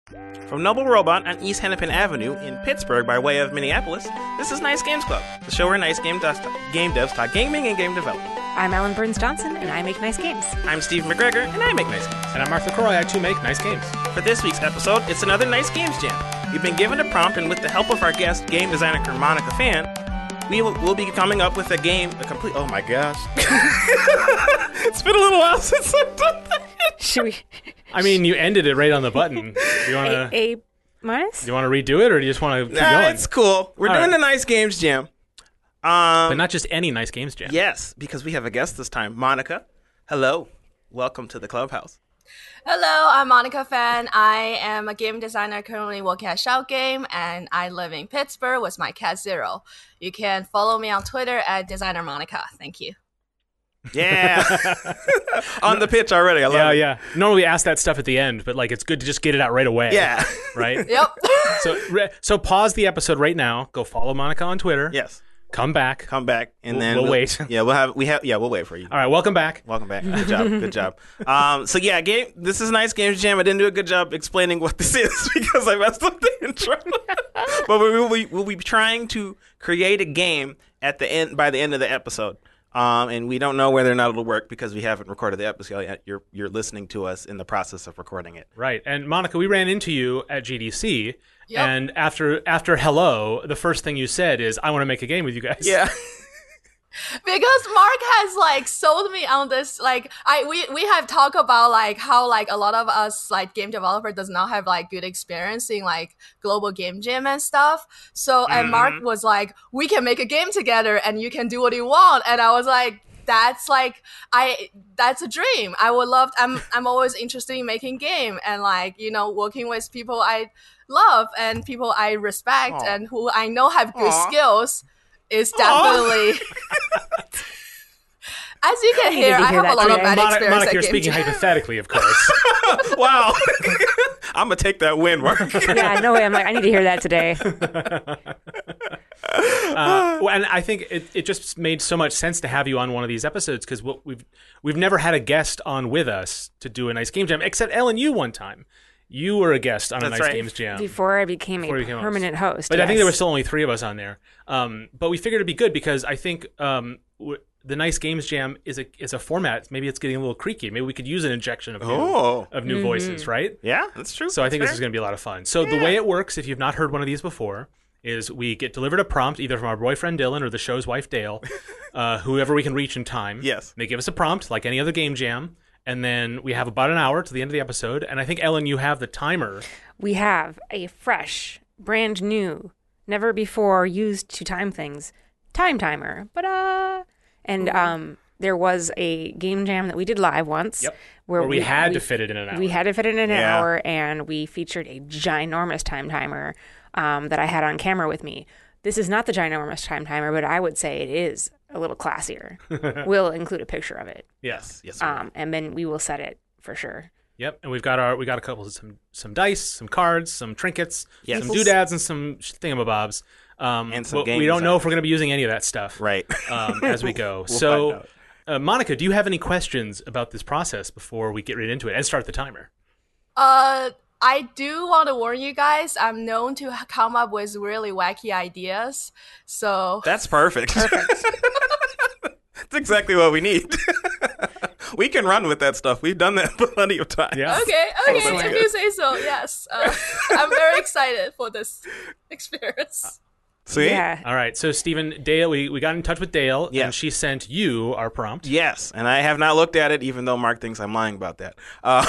From Noble Robot on East Hennepin Avenue in Pittsburgh by way of Minneapolis, this is Nice Games Club, the show where nice game devs talk gaming and game development. I'm Ellen Burns-Johnson, and I make nice games. I'm Steve McGregor, and I make nice games. And I'm Arthur Croy, I too make nice games. For this week's episode, it's another Nice Games Jam. We've been given a prompt, and with the help of our guest, game designer Monica Fan, we'll be coming up with a complete... Oh my gosh. It's been a little while since I've done that. Should we... I mean, you ended it right on the button. Do you want to... A minus? Do you want to redo it, or do you just want to keep going? It's cool. We're doing the Nice Games Jam. But not just any Nice Games Jam. Yes, because we have a guest this time. Monica, hello. Welcome to the Clubhouse. Hello, I'm Monica Fan. I am a game designer currently working at Shout Game, and I live in Pittsburgh with my cat Zero. You can follow me on Twitter at Designer Monica. Thank you. Yeah. On the pitch already. I love it. Yeah. Normally we ask that stuff at the end, but like it's good to just get it out right away. Yeah. Right? Yep. So pause the episode right now. Go follow Monica on Twitter. Yes. Come back, and then we'll wait. Yeah, we'll wait for you. All right, welcome back. Good job. So yeah, this is Nice Games Jam. I didn't do a good job explaining what this is because I messed up the intro. But we'll be trying to create a game by the end of the episode. And we don't know whether or not it'll work because we haven't recorded the episode yet. You're listening to us in the process of recording it. Right. And Monica, we ran into you at GDC. Yep. And after hello, the first thing you said is, I want to make a game with you guys. Yeah. Because Mark has sold me on this. We have talked about how a lot of us game developer does not have good experience in global game jam and stuff. So and Mark was like, we can make a game together and you can do what you want. And I was like, that's a dream. I would love. I'm always interested in making game and working with people I love and people I respect and who I know have good skills is definitely. As you can hear, I have a lot of bad experience. Monica, you're speaking hypothetically, of course. Wow. I'm gonna take that win, Mark. Yeah, no way. I'm like, I need to hear that today. And I think it just made so much sense to have you on one of these episodes because we've never had a guest on with us to do a Nice Game Jam, except Ellen, you one time. You were a guest on a Nice Games Jam. Before I became a permanent host. But yes. I think there were still only 3 of us on there. But we figured it'd be good because I think the Nice Games Jam is a format. Maybe it's getting a little creaky. Maybe we could use an injection of new voices, right? Yeah, that's true. So I think this is going to be a lot of fun. So the way it works, if you've not heard one of these before, is we get delivered a prompt either from our boyfriend Dylan or the show's wife Dale, whoever we can reach in time. Yes. They give us a prompt like any other game jam. And then we have about an hour to the end of the episode. And I think, Ellen, you have the timer. We have a fresh, brand new, never before used to time things, time timer. And there was a game jam that we did live once. Yep. Where we had to fit it in an hour. We had to fit it in an hour, and we featured a ginormous time timer that I had on camera with me. This is not the ginormous time timer, but I would say it is a little classier. We'll include a picture of it. Yes. And then we will set it for sure. Yep, and we got a couple of some dice, some cards, some trinkets, some doodads, and some thingamabobs. And some games. We don't know if we're going to be using any of that stuff, right? As we go. So, Monica, do you have any questions about this process before we get right into it and start the timer? I do want to warn you guys, I'm known to come up with really wacky ideas, so... That's perfect. That's exactly what we need. We can run with that stuff. We've done that plenty of times. Yeah. Okay, if you say so, yes. I'm very excited for this experience. Sweet. Yeah. All right, so Stephen, Dale, we got in touch with Dale, yes. And she sent you our prompt. Yes, and I have not looked at it, even though Mark thinks I'm lying about that.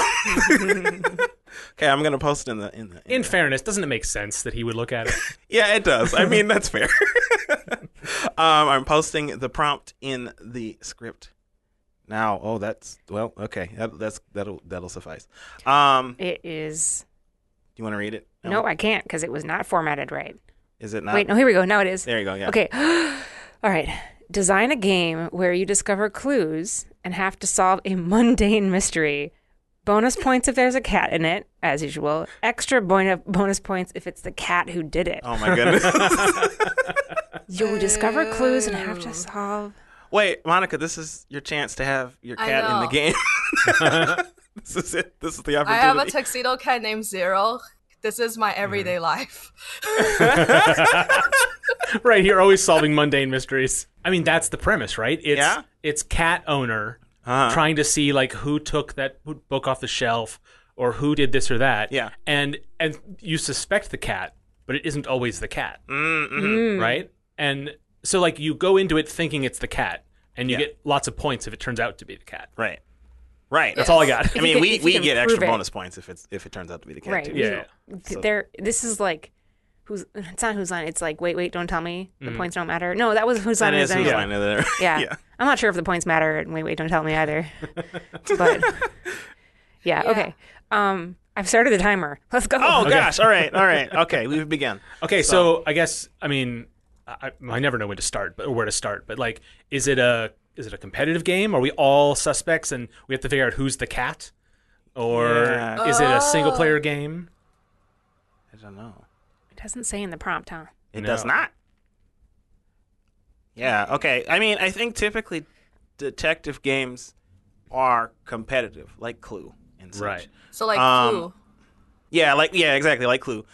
Okay, I'm going to post it in the... In fairness, doesn't it make sense that he would look at it? Yeah, it does. I mean, that's fair. I'm posting the prompt in the script now. Oh, okay. That'll suffice. It is... Do you want to read it? No, I can't because it was not formatted right. Is it not? Wait, no, here we go. Now it is. There you go, yeah. Okay. All right. Design a game where you discover clues and have to solve a mundane mystery. Bonus points if there's a cat in it, as usual. Extra bonus points if it's the cat who did it. Oh, my goodness. You discover clues and have to solve... Wait, Monica, this is your chance to have your cat in the game. This is it. This is the opportunity. I have a tuxedo cat named Zero. this is my everyday life. Right, you're always solving mundane mysteries. I mean, that's the premise, right? Yeah. It's cat owner trying to see like who took that book off the shelf or who did this or that. Yeah. And you suspect the cat, but it isn't always the cat. Right? And so like you go into it thinking it's the cat and you get lots of points if it turns out to be the cat. Right. That's all I got. I mean, we can get prove extra it. bonus points if it turns out to be the cat Right. too. Yeah. This is like it's not whose line. It's like wait, don't tell me. The points don't matter. No, that was whose line That it is is whose anyway. line is there. Yeah. I'm not sure if the points matter and wait, don't tell me either. But yeah, okay. I've started the timer. Let's go. Oh gosh! All right. Okay, we've begun. Okay, so I guess I mean I never know when to start, or where to start. But like, is it a competitive game? Are we all suspects and we have to figure out who's the cat, or is it a single player game? I don't know. It doesn't say in the prompt, huh? It No. does not. Yeah. Okay. I mean, I think typically detective games are competitive, like Clue and such. Right. So like Clue. Yeah, exactly, like Clue.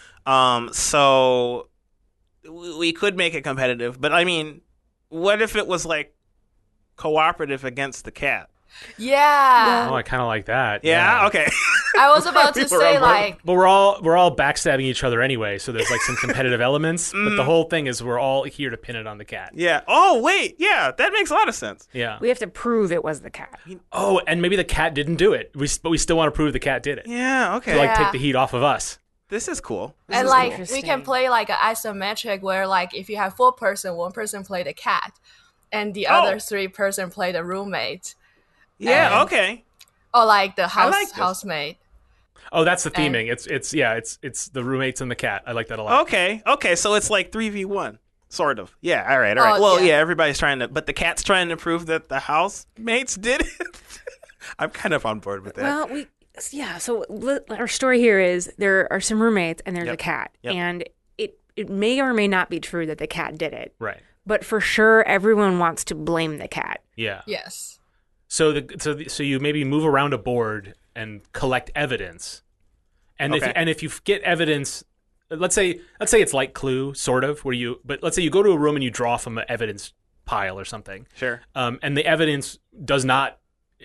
So we could make it competitive, but I mean, what if it was like cooperative against the cat? Yeah. Oh, I kind of like that. Yeah. Okay. I was about to We were say on board. like But we're all backstabbing each other anyway, so there's like some competitive elements. But the whole thing is we're all here to pin it on the cat. Yeah. Oh wait. Yeah, that makes a lot of sense. Yeah. We have to prove it was the cat. Oh, and maybe the cat didn't do it. But we still want to prove the cat did it. Yeah. Okay. To like Yeah. take the heat off of us. This is cool. and is like we interesting. can play like an isometric where like if you have 4 person, 1 person play the cat and the other 3 person play the roommate. Yeah. And- Okay. Or like the like this. Oh, housemate. that's the theming. It's the roommates and the cat. I like that a lot. Okay. So it's like 3v1, sort of. Yeah. All right. Well, yeah. everybody's trying to, but the cat's trying to prove that the housemates did it. I'm kind of on board with that. Well, so our story here is there are some roommates and there's a cat. Yep. And it may or may not be true that the cat did it. Right. But for sure, everyone wants to blame the cat. Yeah. Yes. So you maybe move around a board and collect evidence, and Okay. if you get evidence, let's say it's like Clue, sort of, but let's say you go to a room and you draw from an evidence pile or something, Sure. and the evidence does not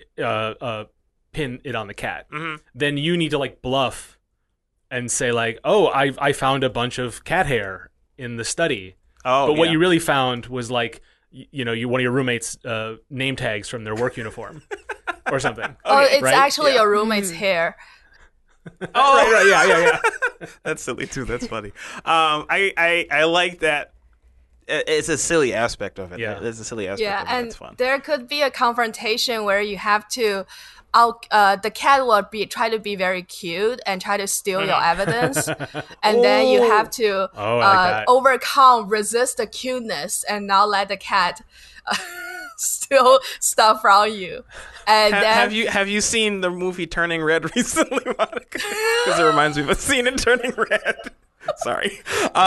pin it on the cat, then you need to like bluff and say like, oh, I found a bunch of cat hair in the study, Oh, but what yeah. you really found was like. One of your roommates' name tags from their work uniform, or something. Oh, it's right? actually your roommate's hair. Oh, right, yeah. That's silly too. That's funny. I like that. It's a silly aspect of it. Yeah. It's a silly aspect Yeah, of it. and That's fun. there could be a confrontation where you have to the cat will try to be very cute and try to steal your evidence, and then you have to Oh, I like that. resist the cuteness and not let the cat steal stuff from you. And then Have you seen the movie Turning Red recently, Monica? Because it reminds me of a scene in Turning Red. Sorry.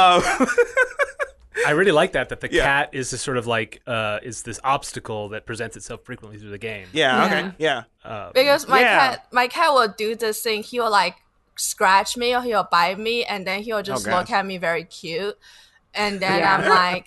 I really like that the Yeah. cat is this sort of like is this obstacle that presents itself frequently through the game. Yeah. Okay. Yeah. because Yeah. my cat will do this thing. He will like scratch me or he'll bite me, and then he'll just gosh. look at me very cute. And then Yeah. I'm like,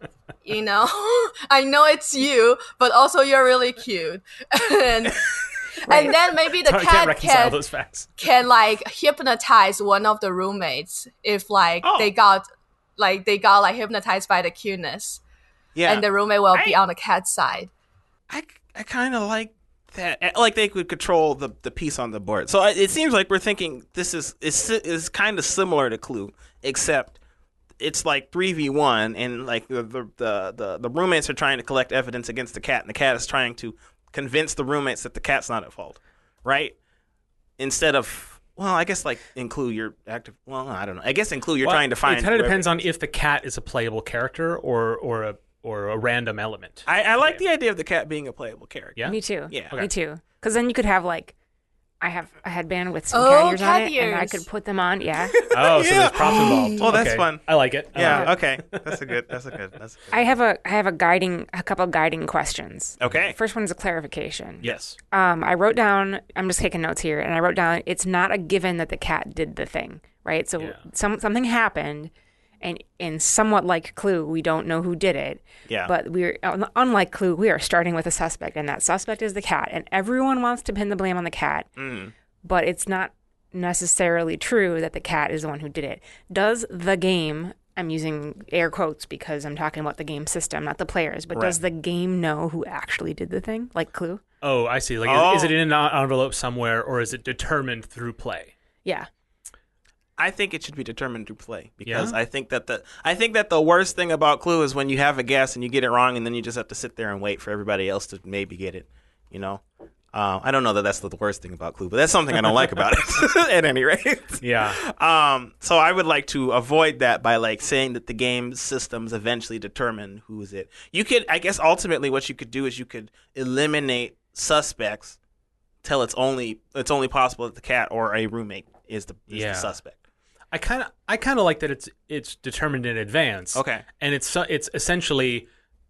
I know it's you, but also you're really cute. and then maybe the I can't cat reconcile those facts. can like hypnotize one of the roommates if like Oh. they got like hypnotized by the cuteness, Yeah. and the roommate will be on the cat's side. I kind of like that. Like they could control the piece on the board. So it seems like we're thinking this is kind of similar to Clue, except it's like 3v1, and like the roommates are trying to collect evidence against the cat, and the cat is trying to convince the roommates that the cat's not at fault, right? Instead of. Well, I guess like in Clue you're active. Well, I don't know. I guess in Clue you're trying to find. It kind of whoever- depends on if the cat is a playable character or a random element. I like the idea of the cat being a playable character. Yeah. Me too. Yeah. Me too. Because then you could have like, I had band with some Oh, cat ears on cat it, and I ears. could put them on. Yeah. Oh, so there's props involved. Oh, that's Okay. fun. I like it. I like Yeah. it. Okay. That's a good. I have a couple guiding questions. Okay. First one is a clarification. Yes. I wrote down. I'm just taking notes here, and I wrote down. It's not a given that the cat did the thing. right? So Yeah. something happened, and somewhat like Clue, we don't know who did it. Yeah. But we're unlike Clue, we are starting with a suspect, and that suspect is the cat, and everyone wants to pin the blame on the cat. But it's not necessarily true that the cat is the one who did it. Does the game, I'm using air quotes because I'm talking about the game system, not the players, but does the game know who actually did the thing, like Clue? Oh, I see. Like, is it in an envelope somewhere, or is it determined through play? Yeah. I think it should be determined through play because I think that the worst thing about Clue is when you have a guess and you get it wrong and then you just have to sit there and wait for everybody else to maybe get it. You know, I don't know that that's the worst thing about Clue, but that's something I don't like about it. At any rate, Yeah. So I would like to avoid that by like saying that the game systems eventually determine who is it. You could, I guess, ultimately what you could do is you could eliminate suspects till it's only possible that the cat or a roommate is the suspect. I kind of like that it's determined in advance. Okay. And it's essentially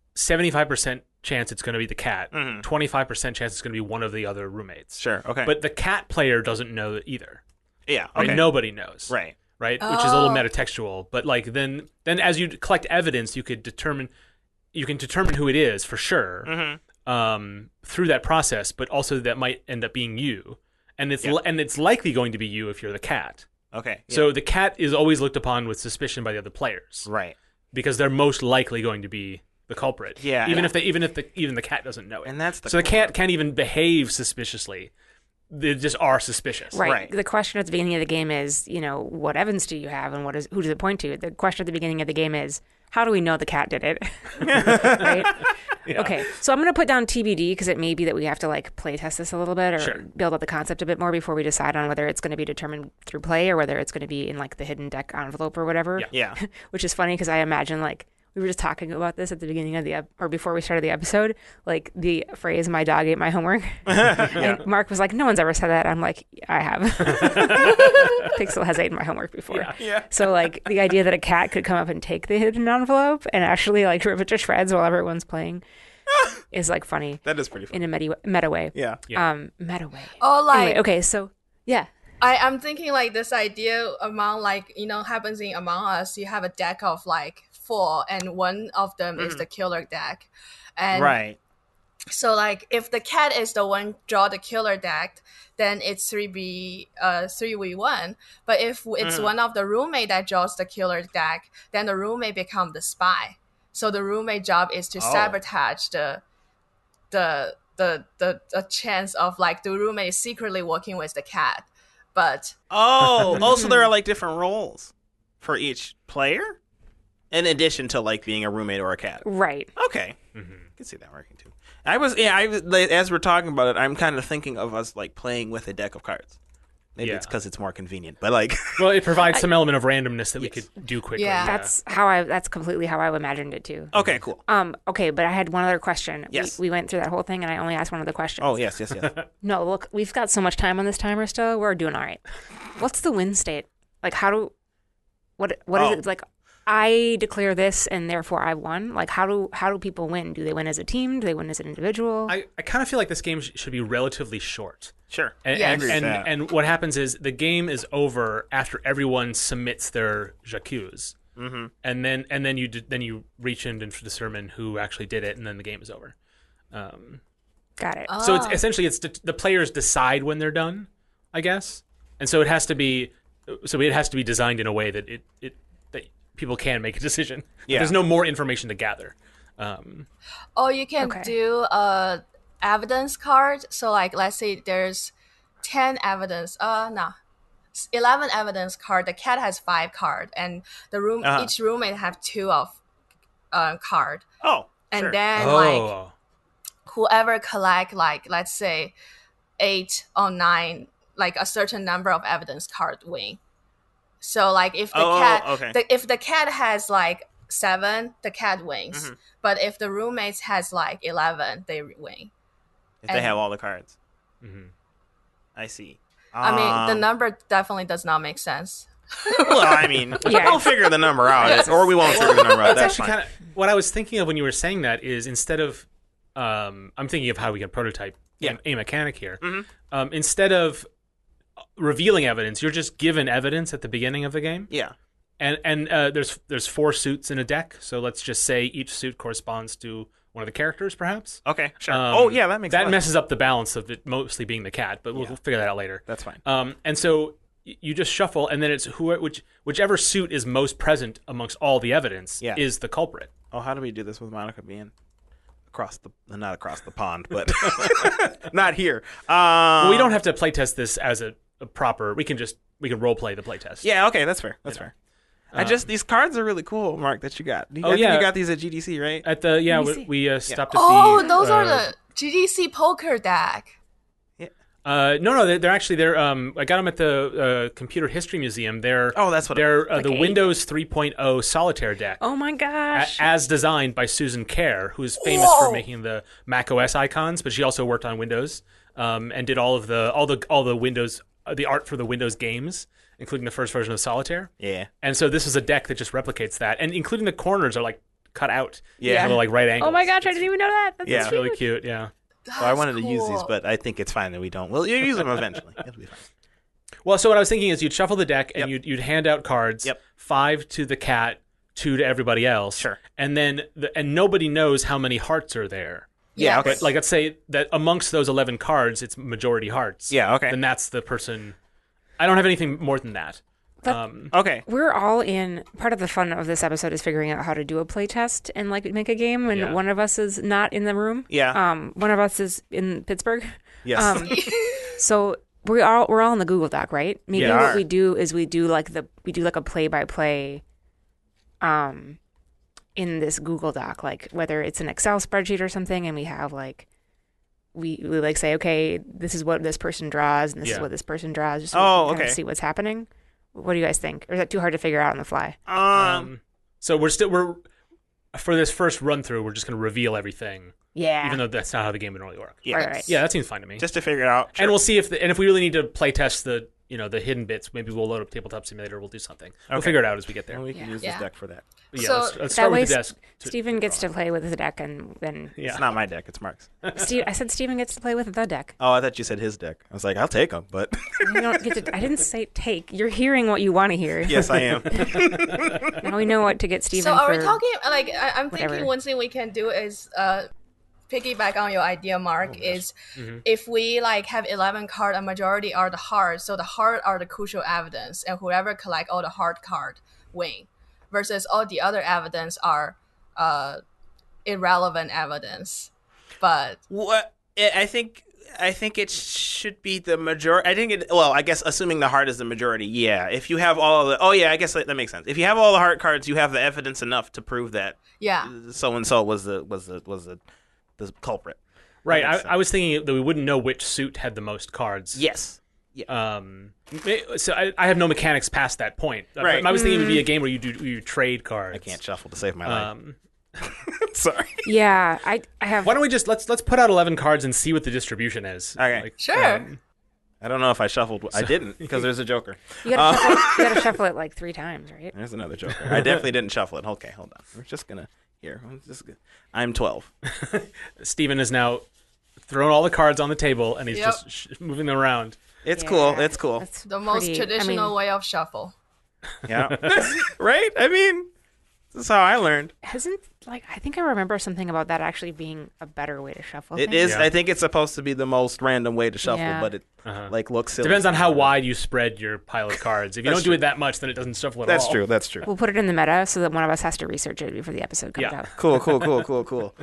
75% chance it's going to be the cat, 25% chance it's going to be one of the other roommates. Sure. Okay. But the cat player doesn't know either. yeah. Right? Okay. Nobody knows. Right. Right? Which is a little metatextual, but like then as you collect evidence, you can determine who it is for sure. Through that process, but also that might end up being you. And it's likely going to be you if you're the cat. Okay. Yeah. So the cat is always looked upon with suspicion by the other players, right. because they're most likely going to be the culprit. Yeah. Even if the cat doesn't know it. And that's the cat can't even behave suspiciously. They just are suspicious. Right. The question at the beginning of the game is, what evidence do you have and who does it point to? The question at the beginning of the game is, how do we know the cat did it? Right? Yeah. Okay, so I'm going to put down TBD because it may be that we have to like play test this a little bit or Sure. build up the concept a bit more before we decide on whether it's going to be determined through play or whether it's going to be in like the hidden deck envelope or whatever. Yeah. Which is funny because I imagine like we were just talking about this at the beginning of or before we started the episode, like the phrase "my dog ate my homework." And Mark was like, "No one's ever said that." I'm like, "I have." Pixel has eaten my homework before. Yeah. So like the idea that a cat could come up and take the hidden envelope and actually like rip it to shreds while everyone's playing is like funny. That is pretty funny. In a meta way. Yeah. Meta way. Oh, like Anyway, okay, so yeah. I'm thinking like this idea among like happens in Among Us. You have a deck of like 4, and one of them is the killer deck, and Right. so like if the cat is the one draw the killer deck, then it's 3v1. But if it's one of the roommate that draws the killer deck, then the roommate become the spy. So the roommate job is to sabotage the chance of like the roommate is secretly working with the cat. But so there are like different roles for each player, in addition to like being a roommate or a cat. Right. Okay, I can see that working too. As we're talking about it, I'm kind of thinking of us like playing with a deck of cards. Maybe it's because it's more convenient, but like, well, it provides some element of randomness that we could do quickly. Yeah. That's completely how I imagined it too. okay, cool. Okay, but I had one other question. Yes. We went through that whole thing and I only asked one other question. Oh yes. No, look, we've got so much time on this timer still. We're doing all right. What's the win state? Like what is it like? I declare this and therefore I won. Like how do people win? Do they win as a team? Do they win as an individual? I kind of feel like this game should be relatively short. Sure. And, Yes. I agree with that. and what happens is the game is over after everyone submits their j'accuse, and then you reach in and determine who actually did it, and then the game is over. Got it. So it's essentially the players decide when they're done, I guess, and so it has to be designed in a way that that people can make a decision. Yeah. There's no more information to gather. or you can do a evidence card. So like let's say there's 11 evidence card. The cat has 5 card, and each roommate have 2 of card. Oh, And sure. then like whoever collect like let's say 8 or 9, like a certain number of evidence card win. So like if if the cat has like 7, the cat wins. But if the roommates has like 11, they win. If they have all the cards. I see. I mean, the number definitely does not make sense. Well, I mean, we'll figure the number out, or we won't figure the number out. That's actually fine. kind of what I was thinking of when you were saying that is instead of I'm thinking of how we can prototype a mechanic here. Instead of revealing evidence. You're just given evidence at the beginning of the game. Yeah. And there's 4 suits in a deck. So let's just say each suit corresponds to one of the characters, perhaps. Okay, sure. That makes sense. That messes up the balance of it mostly being the cat, but we'll figure that out later. That's fine. And so you just shuffle, and then it's whichever suit is most present amongst all the evidence is the culprit. Oh, how do we do this with Monica being not across the pond, but not here? Well, we don't have to playtest this as a proper. We can role play the playtest. Yeah, okay, that's fair. That's fair. These cards are really cool, Mark, that you got. You got these at GDC, right? At the we stopped at the. Oh, those are the GDC poker deck. No, they're actually I got them at the Computer History Museum. That's what they're the Windows 3.0 solitaire deck. Oh my gosh! As designed by Susan Kerr, who's famous for making the Mac OS icons, but she also worked on Windows and did all the Windows the art for the Windows games, including the first version of Solitaire. Yeah. And so this is a deck that just replicates that, and including the corners are like cut out. Yeah. Little, like right angles. Oh my gosh! I didn't even know that. That's It's really cute. Yeah. Well, I wanted to use these, but I think it's fine that we don't. Well, you use them eventually. It'll be fine. Well, so what I was thinking is you'd shuffle the deck and you'd hand out cards. Yep. 5 to the cat, 2 to everybody else. Sure. And then and nobody knows how many hearts are there. Yeah. Okay. But like, let's say that amongst those 11 cards, it's majority hearts. Yeah. Okay. Then that's the person. I don't have anything more than that. Okay. We're all in. Part of the fun of this episode is figuring out how to do a play test and like make a game. And one of us is not in the room. Yeah. One of us is in Pittsburgh. Yes. So we're all in the Google Doc, right? Maybe Yeah. what we do is we do like a play by play. In this Google Doc, like whether it's an Excel spreadsheet or something, and we have like we like say, okay, this is what this person draws, and this is what this person draws, just so we can kind of see what's happening. What do you guys think? Or is that too hard to figure out on the fly? So we're for this first run through, we're just going to reveal everything. Yeah. Even though that's not how the game would normally work. Yeah. Right. Yeah, that seems fine to me. Just to figure it out. Sure. And we'll see if we really need to play test the hidden bits, maybe we'll load up Tabletop Simulator. We'll do something. We'll figure it out as we get there. And we can use this deck for that. Yeah, So let's start with the desk. Steven gets to play with the deck, and then It's not my deck. It's Mark's. I said Steven gets to play with the deck. Oh, I thought you said his deck. I was like, I'll take them, but You don't get to. I didn't say take. You're hearing what you want to hear. yes, I am. Now we know what to get Steven. So are we for talking like I'm whatever. thinking one thing we can do is piggyback on your idea, Mark, is if we like have 11 cards, a majority are the hearts, so the heart are the crucial evidence, and whoever collect all the heart card win, versus all the other evidence are irrelevant evidence. But What I think it should be the majority. I guess assuming the heart is the majority. Yeah. If you have all of the, I guess that makes sense. If you have all the heart cards, you have the evidence enough to prove that. yeah, So and so was the culprit. Right. That makes I was thinking that we wouldn't know which suit had the most cards. Yes. Yeah. So I have no mechanics past that point. Right. I was thinking it would be a game where you trade cards. I can't shuffle to save my life. Sorry. Yeah, I have. Why don't we just let's put out 11 cards and see what the distribution is. Okay. sure. I don't know if I shuffled. I didn't because there's a joker. You gotta shuffle it like 3 times, right? There's another joker. I definitely didn't shuffle it. Okay, hold on. We're just gonna I'm 12. Steven is now thrown all the cards on the table and he's Yep. just moving them around. It's Yeah, cool. It's cool. that's The most pretty- traditional way of shuffle. Yeah. Right? I mean, this is how I learned. I think I remember something about that actually being a better way to shuffle. It things. is. I think it's supposed to be the most random way to shuffle, Yeah. but it looks silly. Depends on how wide you spread your pile of cards. If you don't do it that much, then it doesn't shuffle at all. That's true. That's true. We'll put it in the meta so that one of us has to research it before the episode comes Yeah. out. Cool.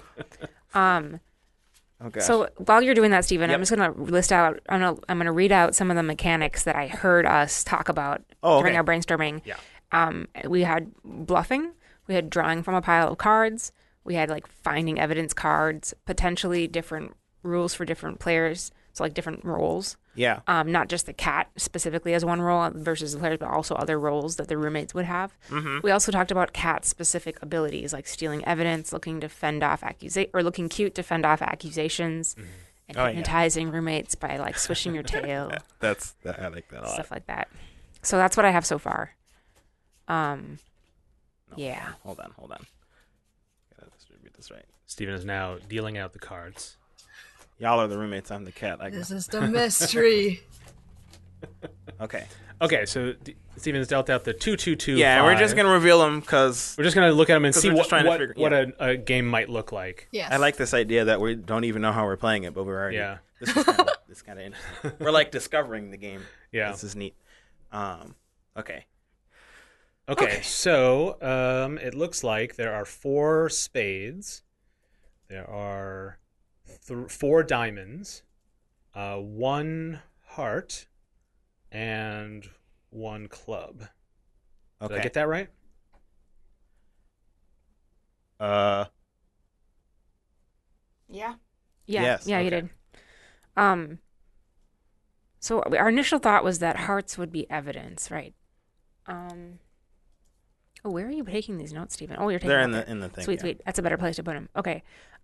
Oh gosh. So while you're doing that, Steven, Yep. I'm just gonna list out. I'm gonna read out some of the mechanics that I heard us talk about Oh, during okay. our brainstorming. Yeah. We had bluffing. We had drawing from a pile of cards. We had like finding evidence cards. Potentially different rules for different players. So like different roles. yeah. Not just the cat specifically as one role versus the players, but also other roles that the roommates would have. Mm-hmm. We also talked about cat-specific abilities like stealing evidence, looking to fend off looking cute to fend off accusations, and hypnotizing roommates by like swishing your tail, I like that a lot. stuff like that. So that's what I have so far. Yeah. Hold on. Gotta distribute this right. Steven is now dealing out the cards. Y'all are the roommates. I'm the cat. I This guess. is the mystery. Okay. Okay, so Steven's dealt out the 2-2-2. Yeah, we're just gonna reveal them because We're just gonna look at them and 'Cause see we're just trying to figure- what a game might look like. Yes. I like this idea that we don't even know how we're playing it, but we're already. Yeah. This is kind of interesting. We're like discovering the game. Yeah. This is neat. Okay. Okay, so it looks like there are 4 spades. There are 4 diamonds, 1 heart, and 1 club. Did I Okay. get that right? Yeah. Yeah, Yes, yeah, you okay. did. So our initial thought was that hearts would be evidence, right? Oh, where are you taking these notes, Stephen? Oh, you're taking. They're them in up there. the thing. Sweet, yeah. sweet. That's a better place to put them. Okay.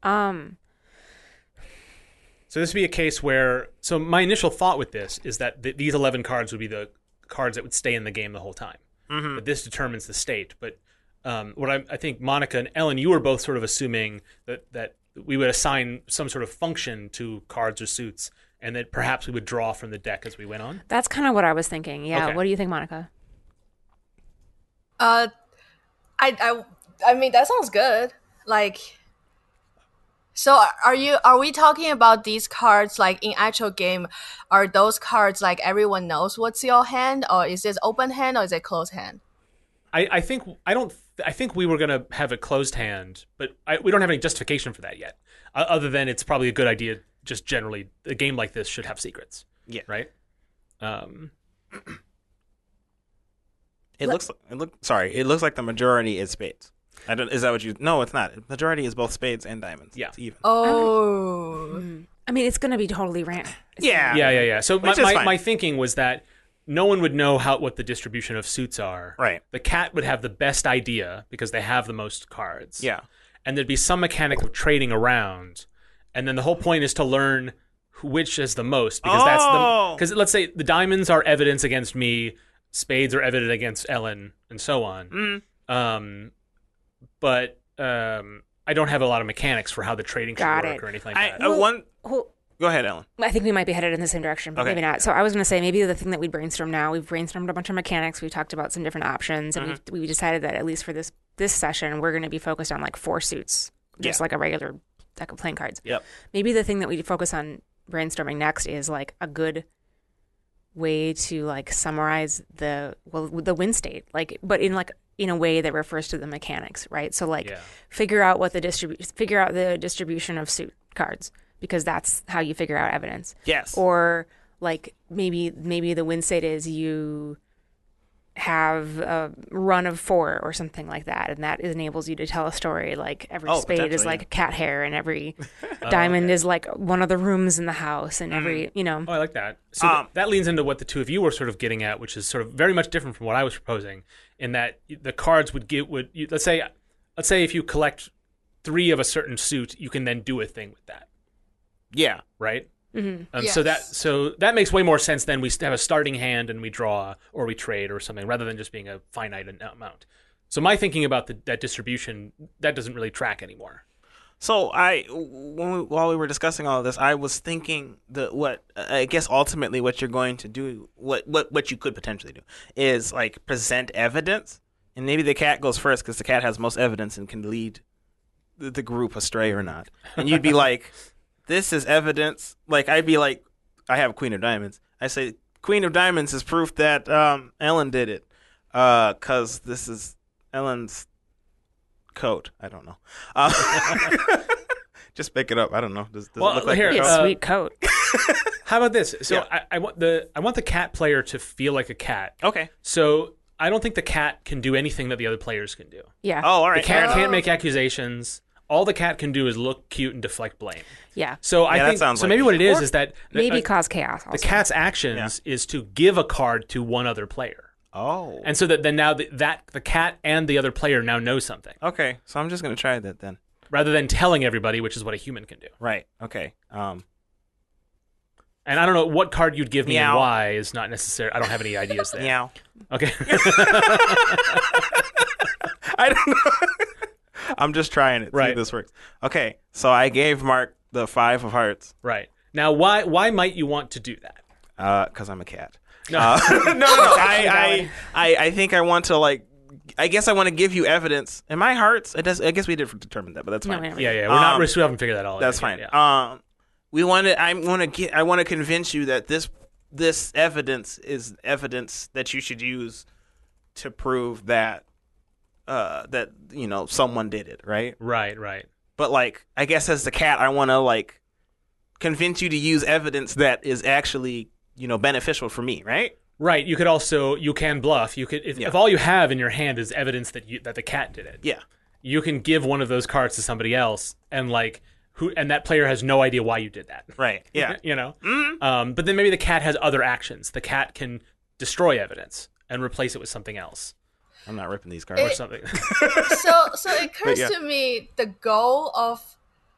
So this would be a case where, so my initial thought with this is that these 11 cards would be the cards that would stay in the game the whole time. Mm-hmm. But this determines the state. But what I think Monica and Ellen, you were both sort of assuming that we would assign some sort of function to cards or suits, and that perhaps we would draw from the deck as we went on. That's kind of what I was thinking. Yeah. Okay. What do you think, Monica? I mean that sounds good. Like, so are we talking about these cards like in actual game? Are those cards like everyone knows what's your hand, or is it open hand, or is it closed hand? I think we were gonna have a closed hand, but we don't have any justification for that yet. Other than it's probably a good idea. Just generally, a game like this should have secrets. Yeah. Right. It looks like the majority is spades. Is that what you? No, it's not. Majority is both spades and diamonds. Yeah. It's even. Oh. I mean, it's going to be totally random. Yeah. So Which is fine. my thinking was that no one would know what the distribution of suits are. Right. The cat would have the best idea because they have the most cards. Yeah. And there'd be some mechanic of trading around, and then the whole point is to learn which is the most because because let's say the diamonds are evidence against me, spades are evidence against Ellen, and so on. But I don't have a lot of mechanics for how the trading should Got work it. or anything like that. Go ahead, Ellen. I think we might be headed in the same direction, but Okay. maybe not. So I was going to say maybe the thing that we brainstormed now, we've brainstormed a bunch of mechanics. We've talked about some different options, and we decided that at least for this session, we're going to be focused on like 4 suits, just like a regular deck of playing cards. Yep. Maybe the thing that we focus on brainstorming next is like a good way to like summarize the win state, like, but in a way that refers to the mechanics, right? So like figure out the distribution of suit cards, because that's how you figure out evidence. Yes. Or like maybe the win state is you have a run of 4 or something like that, and that enables you to tell a story like every spade is like a cat hair, and every diamond is like one of the rooms in the house, and every Oh, I like that. So that leans into what the two of you were sort of getting at, which is sort of very much different from what I was proposing, in that the cards let's say if you collect 3 of a certain suit, you can then do a thing with that. Yeah. Right. Yes. So that makes way more sense than we have a starting hand and we draw or we trade or something, rather than just being a finite amount. So my thinking about that distribution, that doesn't really track anymore. So while we were discussing all of this, I was thinking I guess ultimately what you're going to do, what you could potentially do, is like present evidence, and maybe the cat goes first because the cat has most evidence and can lead the group astray or not. And you'd be like, "This is evidence." Like I'd be like, "I have Queen of Diamonds." I say, "Queen of Diamonds is proof that Ellen did it, because this is Ellen's coat." I don't know. Just pick it up. I don't know. Does it look like here, a coat? a sweet coat. How about this? So I want the cat player to feel like a cat. Okay. So I don't think the cat can do anything that the other players can do. Yeah. Oh, all The right. cat can't make accusations. All the cat can do is look cute and deflect blame. Yeah. So I that think sounds so. like- Maybe what it is Or is that Maybe cause chaos. Also. the cat's actions is to give a card to one other player, Oh. and so that then now the cat and the other player now know something, Okay. So I'm just gonna try that then. rather than telling everybody, which is what a human can do. Right. Okay. And I don't know what card you'd give me and Meow. why is not necessary. I don't have any ideas there. Meow. Okay. I don't know. I'm just trying it. See Right. if this works. Okay. So I gave Mark the 5 of hearts. Right. Now, why might you want to do that? Because I'm a cat. No. I think I want to like. I guess I want to give you evidence. Am I hearts? I guess we did determine that, but that's fine. We haven't figured that all out. That's fine. Yeah. I want to convince you that this evidence is evidence that you should use to prove that someone did it, right? Right. But like, I guess as the cat, I want to like convince you to use evidence that is actually beneficial for me, right? Right. You can bluff. You could if all you have in your hand is evidence that the cat did it. Yeah. You can give one of those cards to somebody else, and that player has no idea why you did that. Right. Yeah. Mm-hmm. But then maybe the cat has other actions. The cat can destroy evidence and replace it with something else. I'm not ripping these cards or something. So it occurs to me the goal of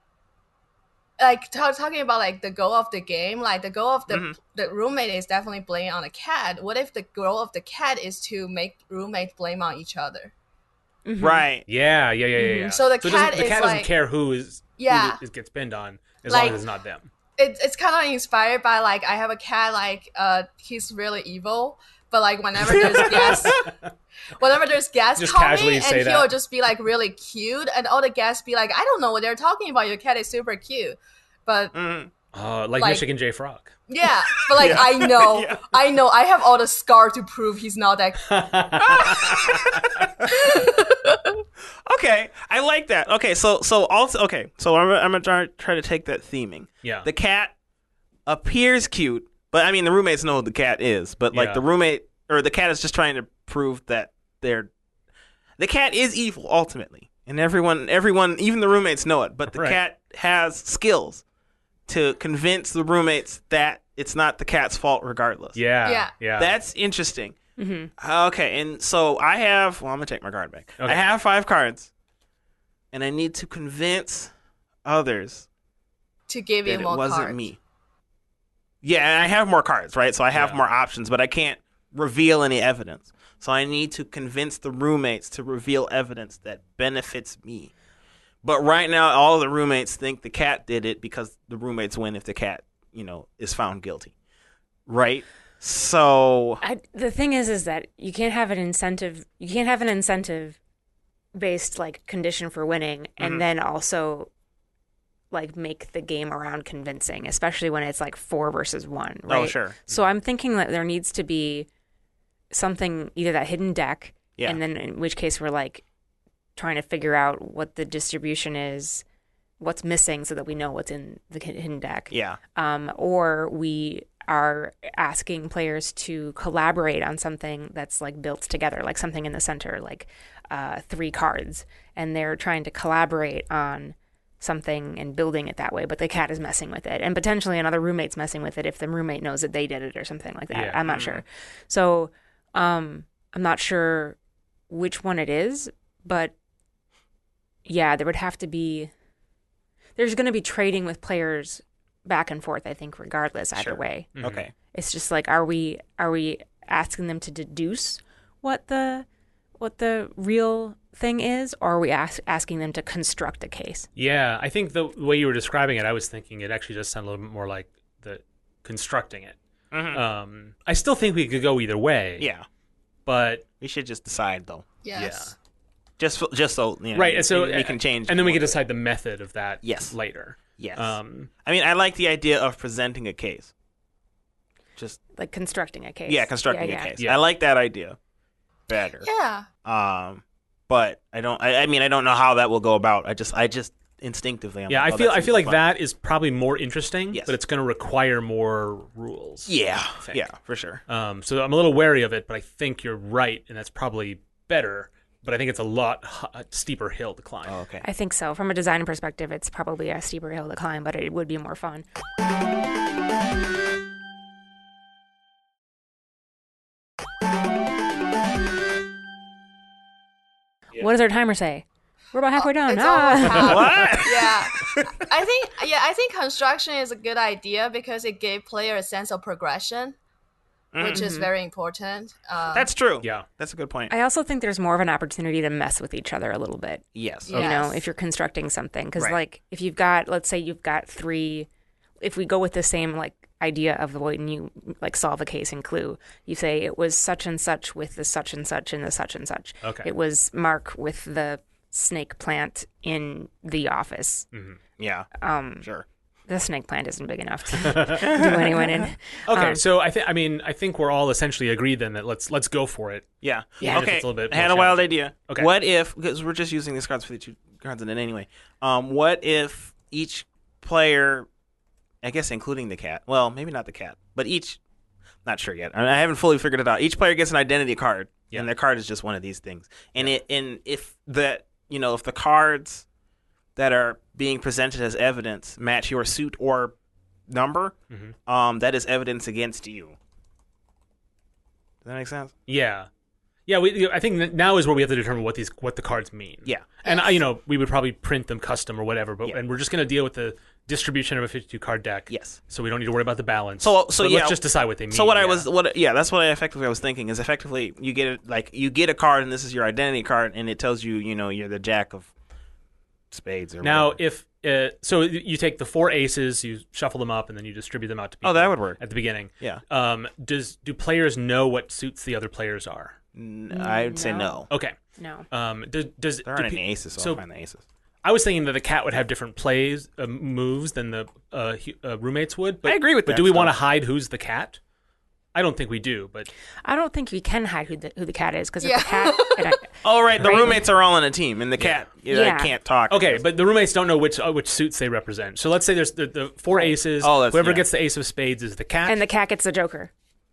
talking about like the goal of the game, like the goal of the roommate is definitely blame on the cat. What if the goal of the cat is to make roommates blame on each other? Mm-hmm. Right. Yeah. Mm-hmm. So the cat doesn't care who gets pinned on as long as it's not them. It's kind of inspired by like I have a cat like he's really evil, but like whenever there's guests just coming, and he'll that. just be like really cute, and all the guests be like, I don't know what they're talking about. Your cat is super cute, but like Michigan J. Frog. Yeah, but like I know, I have all the scar to prove he's not that. Okay, I like that. Okay, so I'm gonna try to take that theming. Yeah, the cat appears cute, but I mean the roommates know who the cat is. But like the roommate or the cat is just trying to prove that the cat is evil ultimately, and everyone, even the roommates know it. But the cat has skills to convince the roommates that it's not the cat's fault regardless. Yeah. That's interesting. Mm-hmm. Okay, and so I have... Well, I'm going to take my card back. Okay. I have 5 cards, and I need to convince others to give you more cards. It wasn't me. Yeah, and I have more cards, right? So I have more options, but I can't reveal any evidence. So I need to convince the roommates to reveal evidence that benefits me. But right now, all the roommates think the cat did it because the roommates win if the cat, is found guilty. Right? So the thing is that you can't have an incentive. You can't have an incentive-based like condition for winning, and then also like make the game around convincing, especially when it's like 4 versus 1. Right? Oh, sure. So I'm thinking that there needs to be something, either that hidden deck, and then in which case we're like trying to figure out what the distribution is, what's missing, so that we know what's in the hidden deck. Yeah. Or we are asking players to collaborate on something that's like built together, like something in the center, like 3 cards, and they're trying to collaborate on something and building it that way, but the cat is messing with it, and potentially another roommate's messing with it if the roommate knows that they did it or something like that. I'm not sure. So I'm not sure which one it is, but yeah, there's going to be trading with players back and forth, I think, regardless, either way. Mm-hmm. Okay. It's just like, are we asking them to deduce what the real thing is, or are we asking them to construct a case? Yeah, I think the way you were describing it, I was thinking it actually does sound a little bit more like the constructing it. Mm-hmm. I still think we could go either way. Yeah. But we should just decide, though. Yes. Yeah. Just so right, so we can change, and then we can decide the method of that. Later. Yes. I mean, I like the idea of presenting a case. Just like constructing a case. Yeah, constructing a case. Yeah. I like that idea better. Yeah. But I don't. I mean, I don't know how that will go about. I just instinctively. I feel like that is probably more interesting. Yes. But it's going to require more rules. Yeah. Yeah, for sure. So I'm a little wary of it, but I think you're right, and that's probably better. But I think it's a steeper hill to climb. Oh, okay. I think so. From a design perspective, it's probably a steeper hill to climb, but it would be more fun. Yeah. What does our timer say? We're about halfway down. It's almost half. What? Yeah. I think construction is a good idea because it gave players a sense of progression. Which is very important. That's true. Yeah. That's a good point. I also think there's more of an opportunity to mess with each other a little bit. Yes. You know, if you're constructing something. Because, like, if you've got, let's say you've got 3, if we go with the same, like, idea of when you like solve a case in Clue. You say it was such and such with the such and such and the such and such. Okay. It was Mark with the snake plant in the office. Yeah. Sure. The snake plant isn't big enough to do anyone in. Okay, so I think we're all essentially agreed then that let's go for it. Yeah. Yeah. Okay. It's a little bit I had more a wild challenging. idea. Okay. What if, because we're just using these cards for the 2 cards in it anyway. What if each player, I guess including the cat, well, maybe not the cat, but each, not sure yet. I haven't fully figured it out. Each player gets an identity card, Yeah. and their card is just one of these things. And if the cards that are being presented as evidence match your suit or number, that is evidence against you. Does that make sense? Yeah. Yeah, I think that now is where we have to determine what the cards mean. Yeah. And we would probably print them custom or whatever, and we're just going to deal with the distribution of a 52 card deck. Yes. So we don't need to worry about the balance. So But yeah, let's just decide what they mean. So that's what I was thinking is effectively you get a card and this is your identity card and it tells you, you're the jack of spades or Now, whatever. if so you take the 4 aces, you shuffle them up, and then you distribute them out to people. Oh, that would work. At the beginning. Yeah. Do players know what suits the other players are? I would say no. Okay. No. Does There aren't any aces, so I'll find the aces. I was thinking that the cat would have different plays moves than the roommates would. But, I agree with but that do we stuff. want to hide who's the cat? I don't think we do, but I don't think we can hide who the cat is because Yeah. if the cat. Oh, right. The Right? roommates are all on a team, and the cat Yeah. can't talk. okay. But the roommates don't know which suits they represent. So let's say there's the 4 aces. Oh, that's- Whoever yeah. gets the ace of spades is the cat. And the cat gets the Joker.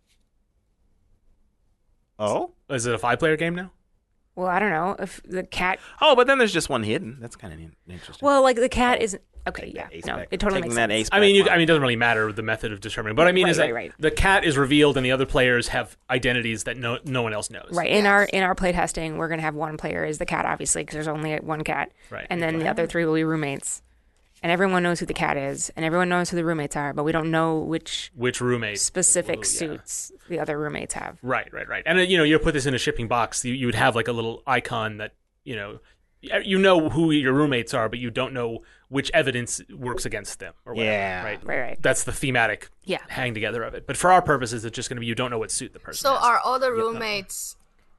Oh? Is it a 5-player game now? Well, I don't know if the cat. Oh, but then there's just one hidden. That's kind of interesting. Well, like the cat isn't. Okay, yeah, Ace no, back. it totally Taking makes that sense. ace I mean, back. it doesn't really matter the method of determining. But I mean, is that Right. the cat is revealed and the other players have identities that no one else knows. Right. In our playtesting, we're gonna have one player is the cat, obviously, because there's only one cat. Right. And then the other 3 will be roommates, and everyone knows who the cat is, and everyone knows who the roommates are, but we don't know which Which roommate? specific Ooh, yeah. suits the other roommates have. Right. And you put this in a shipping box. You would have like a little icon that you know who your roommates are, but you don't know which evidence works against them or whatever. Yeah. Right. That's the thematic Yeah. hang together of it. But for our purposes, it's just going to be you don't know what suit the person So has. are all the roommates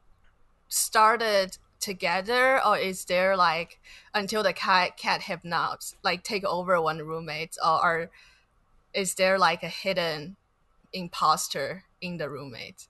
started together, or is there like until the cat hypnotes like take over one roommate, or is there like a hidden imposter in the roommate?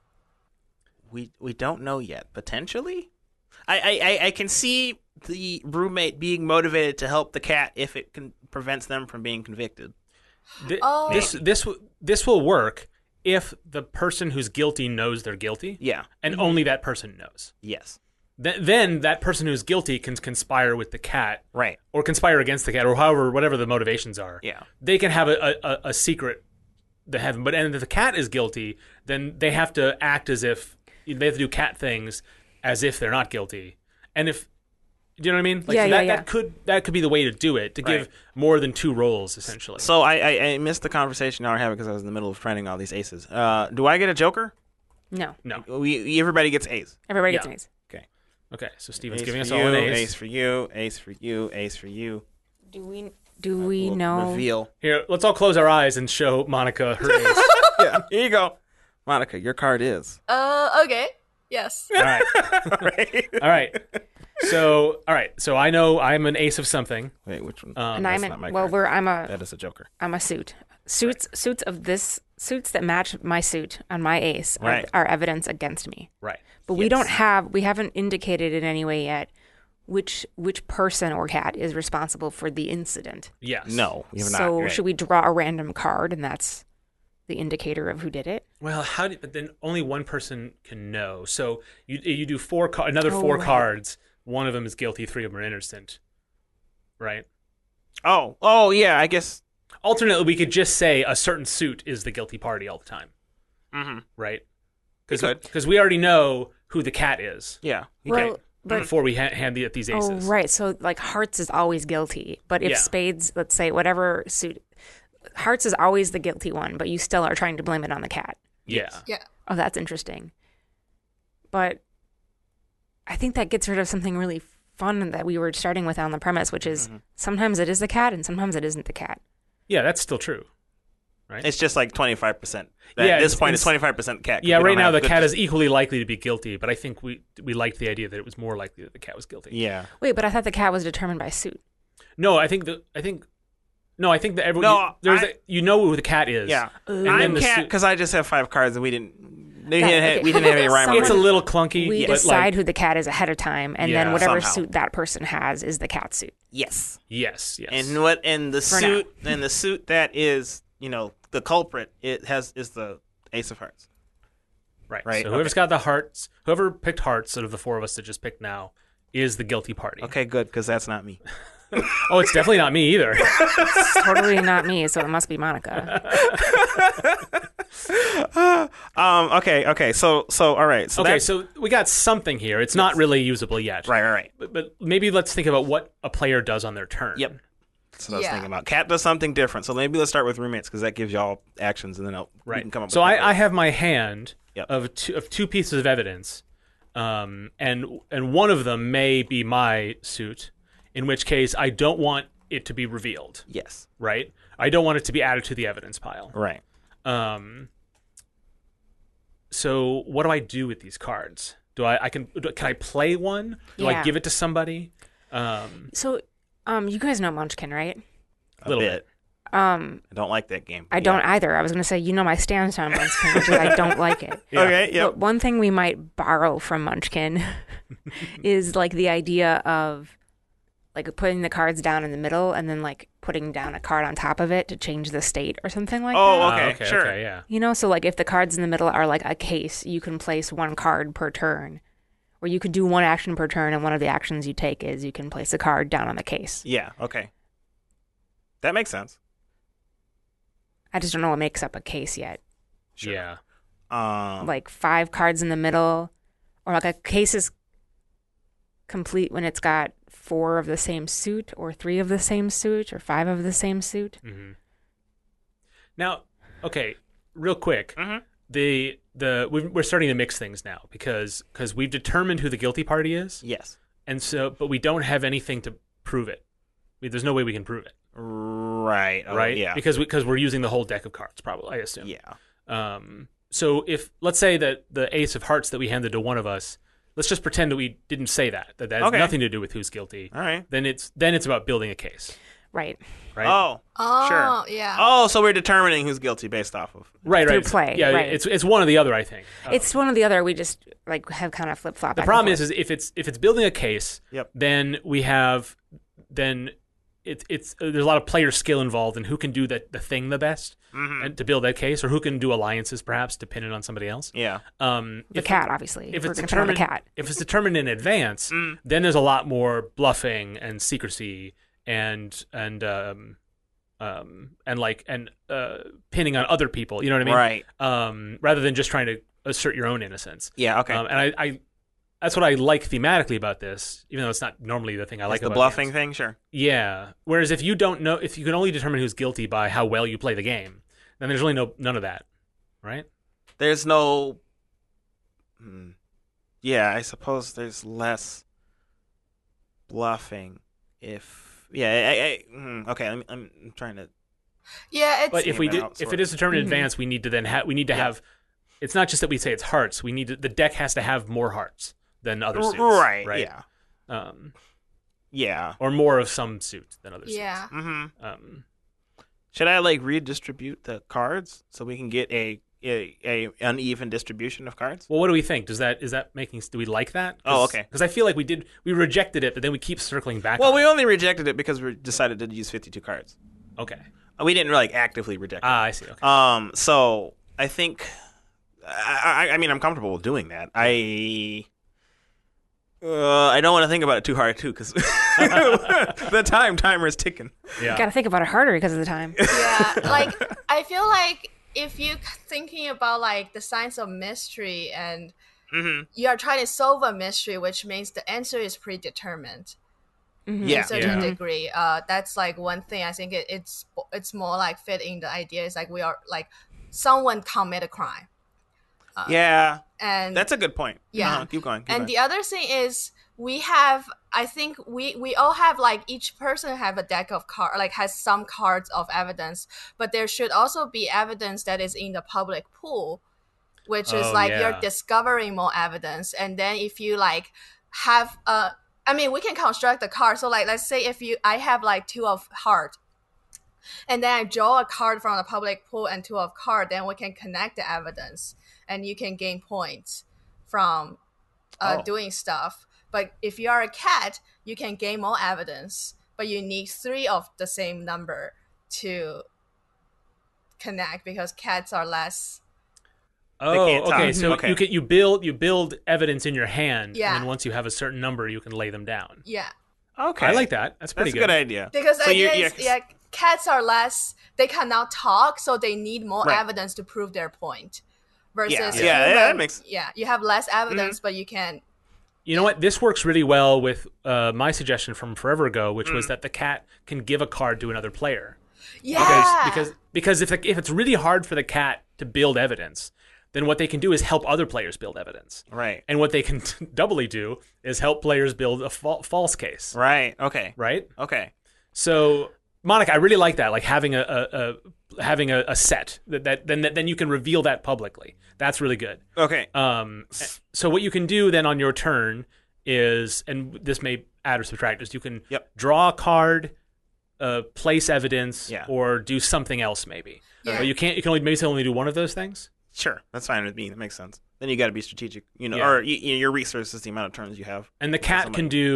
We don't know yet. Potentially, I can see the roommate being motivated to help the cat if it prevents them from being convicted. Oh. This will work if the person who's guilty knows they're guilty. Yeah. And only that person knows. Yes. Then that person who's guilty can conspire with the cat, Right. or conspire against the cat, or whatever the motivations are. Yeah. They can have a secret that have, but and if the cat is guilty, then they have to act as if they have to do cat things as if they're not guilty. And if do you know what I mean? Like, Yeah, so yeah. that could be the way to do it, to give Right. more than 2 roles essentially. So I missed the conversation I was having because I was in the middle of printing all these aces. Do I get a joker? No. No. Everybody gets A's. Everybody gets Yeah. an ace. Okay, so Steven's Ace giving for us all an you, ace. Ace for you, ace for you, ace for you. Do we We'll know? Reveal. Here, let's all close our eyes and show Monica her ace. Yeah. Here you go, Monica. Your card is. Okay. Yes. All right. All right. All right. So I know I'm an ace of something. Wait, which one? And That's I'm not my in. Well, card. That is a joker. I'm a suit. Suits suits that match my suit on my ace Right. are evidence against me. Right. But we haven't indicated in any way yet which person or cat is responsible for the incident. Yes. No, you have not. So Right. should we draw a random card and that's the indicator of who did it? Well, but then only one person can know. So you do 4 another 4 right. cards. One of them is guilty, 3 of them are innocent. Right. Oh, yeah. I guess. Alternately, we could just say a certain suit is the guilty party all the time. Mm-hmm. Right. could. Because we already know who the cat is. Yeah. Well, but Before we hand these aces. oh right, so like hearts is always guilty, but if Yeah. spades, let's say whatever suit, hearts is always the guilty one, but you still are trying to blame it on the cat. Yeah. Yeah. Oh, that's interesting. But I think that gets rid of something really fun that we were starting with on the premise, which is sometimes it is the cat and sometimes it isn't the cat. Yeah, that's still true. right? It's just like 25%. At this point, it's 25% cat. Yeah, right now the cat is equally likely to be guilty, but I think we liked the idea that it was more likely that the cat was guilty. Yeah. Wait, but I thought the cat was determined by suit. No, I think that everyone. You know who the cat is. Yeah. And I'm then the cat suit- because I just have 5 cards and we didn't Okay. have any rhyme. or It's a reason. little clunky. We but decide who the cat is ahead of time, and Yeah, then whatever somehow. suit that person has is the cat suit. Yes. Yes. And the For suit and the suit that is, the culprit is the Ace of Hearts. Right. Right, So whoever's got the hearts, whoever picked hearts out of the 4 of us that just picked now is the guilty party. Okay, good, because that's not me. Oh, it's definitely not me either. It's totally not me, so it must be Monica. Okay. So all right. So Okay, that's, so we got something here. It's not really usable yet. right. But maybe let's think about what a player does on their turn. Yep. That's what I was Yeah. thinking about. Cat does something different. So maybe let's start with roommates because that gives y'all actions, and then we Right. can come up. So with I have my hand Yep. of two pieces of evidence, and one of them may be my suit, in which case I don't want it to be revealed. Yes. Right. I don't want it to be added to the evidence pile. Right. So what do I do with these cards? Can I play one? Do I Yeah. give it to somebody? So, you guys know Munchkin, right? A Little bit. bit. I don't like that game. I don't either. I was going to say, my stance on Munchkin, which is I don't like it. Yeah. Okay. Yep. But one thing we might borrow from Munchkin is like the idea of like putting the cards down in the middle and then like putting down a card on top of it to change the state or something like that. Oh, okay. Okay. Sure. Okay, yeah. So like if the cards in the middle are like a case, you can place one card per turn. Or you can do one action per turn, and one of the actions you take is you can place a card down on the case. Yeah. Okay. That makes sense. I just don't know what makes up a case yet. Sure. Yeah. Like 5 cards in the middle, or like a case is complete when it's got 4 of the same suit, or 3 of the same suit, or 5 of the same suit. Mm-hmm. Now, okay, real quick, Mhm. we're starting to mix things now because we've determined who the guilty party is, Yes. and but we don't have anything to prove it. There's no way we can prove it, Right. Oh, right? Yeah. Because we're using the whole deck of cards, probably. I assume. Yeah. So if let's say that the Ace of Hearts that we handed to one of us, let's just pretend that we didn't say that has Okay. nothing to do with who's guilty. All right. Then it's about building a case, Right. right? Oh. Oh, Sure. yeah. Oh, so we're determining who's guilty based off of. Right. Through play, Yeah, right. it's one or the other, I think. It's one or the other. We just like have kind of flip flop. The problem is if it's building a case, Yep. then it's there's a lot of player skill involved in who can do the thing the best Mm-hmm. and to build that case, or who can do alliances perhaps depending on somebody else. Yeah. the cat, obviously. If We're it's going to put on the determined, cat. if it's determined in advance, Mm. then there's a lot more bluffing and secrecy and pinning on other people. You know what I mean? Right. Rather than just trying to assert your own innocence. Yeah. Okay. And I that's what I like thematically about this, even though it's not normally the thing I like It's the about bluffing games. thing. Sure. Yeah. Whereas if you don't know, if you can only determine who's guilty by how well you play the game, then there's really none of that, right? There's no. Yeah, I suppose there's less bluffing if. Yeah. Okay. I'm trying to. Yeah, it's But if we Even do, out, if sort it is determined in Mhm. advance, we need to then have. It's not just that we say it's hearts. We need the deck has to have more hearts than other suits, Right. right? Yeah. Yeah. Or more of some suit than other yeah. Mm-hmm. suits. Should I redistribute the cards so we can get a uneven distribution of cards? Well, what do we think? Is that making? Do we like that? Oh, okay. Because I feel like we rejected it, but then we keep circling back. Well, on we it. only rejected it because we decided to use 52 cards. Okay. We didn't really actively reject it. I see. Okay. So I think, I mean, I'm comfortable with doing that. I don't want to think about it too hard too, because the timer is ticking. Yeah. Got to think about it harder because of the time. Yeah, like I feel like if you thinking about like the science of mystery and Mm-hmm. you are trying to solve a mystery, which means the answer is predetermined Mhm. Yeah. to a certain Yeah. degree. That's like one thing. I think it's more like fitting the idea is like we are like someone commit a crime. Yeah, And that's a good point. Yeah. Keep going. and the other thing is I think we all have like each person have a deck of cards, like has some cards of evidence, but there should also be evidence that is in the public pool, which is like you're discovering more evidence. And then if you like have we can construct the card. So like let's say I have like 2 of heart, and then I draw a card from the public pool and 2 of card, then we can connect the evidence and you can gain points from doing stuff. But if you are a cat, you can gain more evidence, but you need 3 of the same number to connect because cats are less. Oh, okay. So Okay. you build evidence in your hand, Yeah. and then once you have a certain number, you can lay them down. Yeah. Okay, I like that. That's pretty That's a good idea. Because So you- cats are less, they cannot talk, so they need more Right. evidence to prove their point. Versus Yeah, human, that makes- you have less evidence, but you can. You know what? This works really well with my suggestion from forever ago, which was that the cat can give a card to another player. Yeah. Because if it's really hard for the cat to build evidence, then what they can do is help other players build evidence. Right. And what they can doubly do is help players build a false case. Right. Okay. Right? Okay. So, Monica, I really like that. Like having a set that then you can reveal that publicly. That's really good. Okay. So what you can do then on your turn is, and this may add or subtract, is you can draw a card, place evidence, or do something else maybe. Yeah. But you can only do one of those things. Sure, that's fine with me. That makes sense. Then you got to be strategic, Yeah. or your resources, the amount of turns you have. And the cat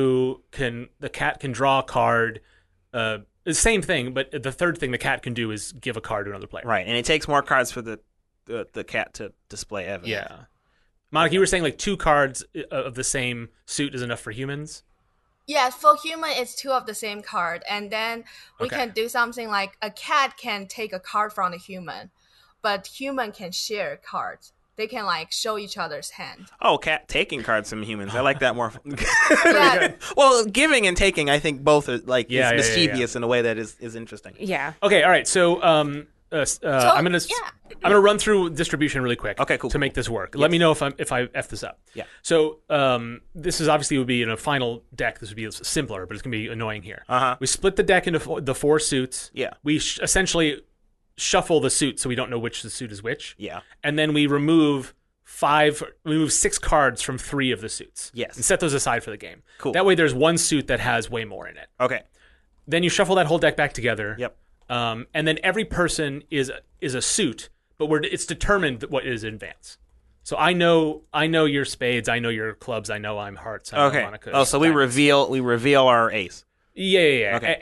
can draw a card. The same thing, but the third thing the cat can do is give a card to another player. Right, and it takes more cards for the cat to display evidence. Yeah. Monica, you were saying like 2 cards of the same suit is enough for humans? Yeah, for human, it's 2 of the same card. And then we Okay. can do something like a cat can take a card from a human, but human can share cards. They can like show each other's hand. Oh, cat taking cards from humans. I like that more. Yeah. Well, giving and taking, I think both are like Yeah, is yeah, yeah, mischievous in a way that is interesting. Yeah. Okay, all right. So I'm gonna run through distribution really quick. Okay, cool. To make this work, let me know if I f this up. Yeah. So this is obviously would be in a final deck. This would be simpler, but it's gonna be annoying here. We split the deck into the 4 suits. Yeah. We essentially shuffle the suits so we don't know which the suit is which. Yeah. And then we remove 6 cards from 3 of the suits. Yes. And set those aside for the game. Cool. That way, there's one suit that has way more in it. Okay. Then you shuffle that whole deck back together. Yep. And then every person is a suit, but it's determined what is in advance. So I know your spades, I know your clubs, I know I'm hearts. I know Okay. Monica's Oh, so we diamonds. reveal our ace. Yeah. Okay.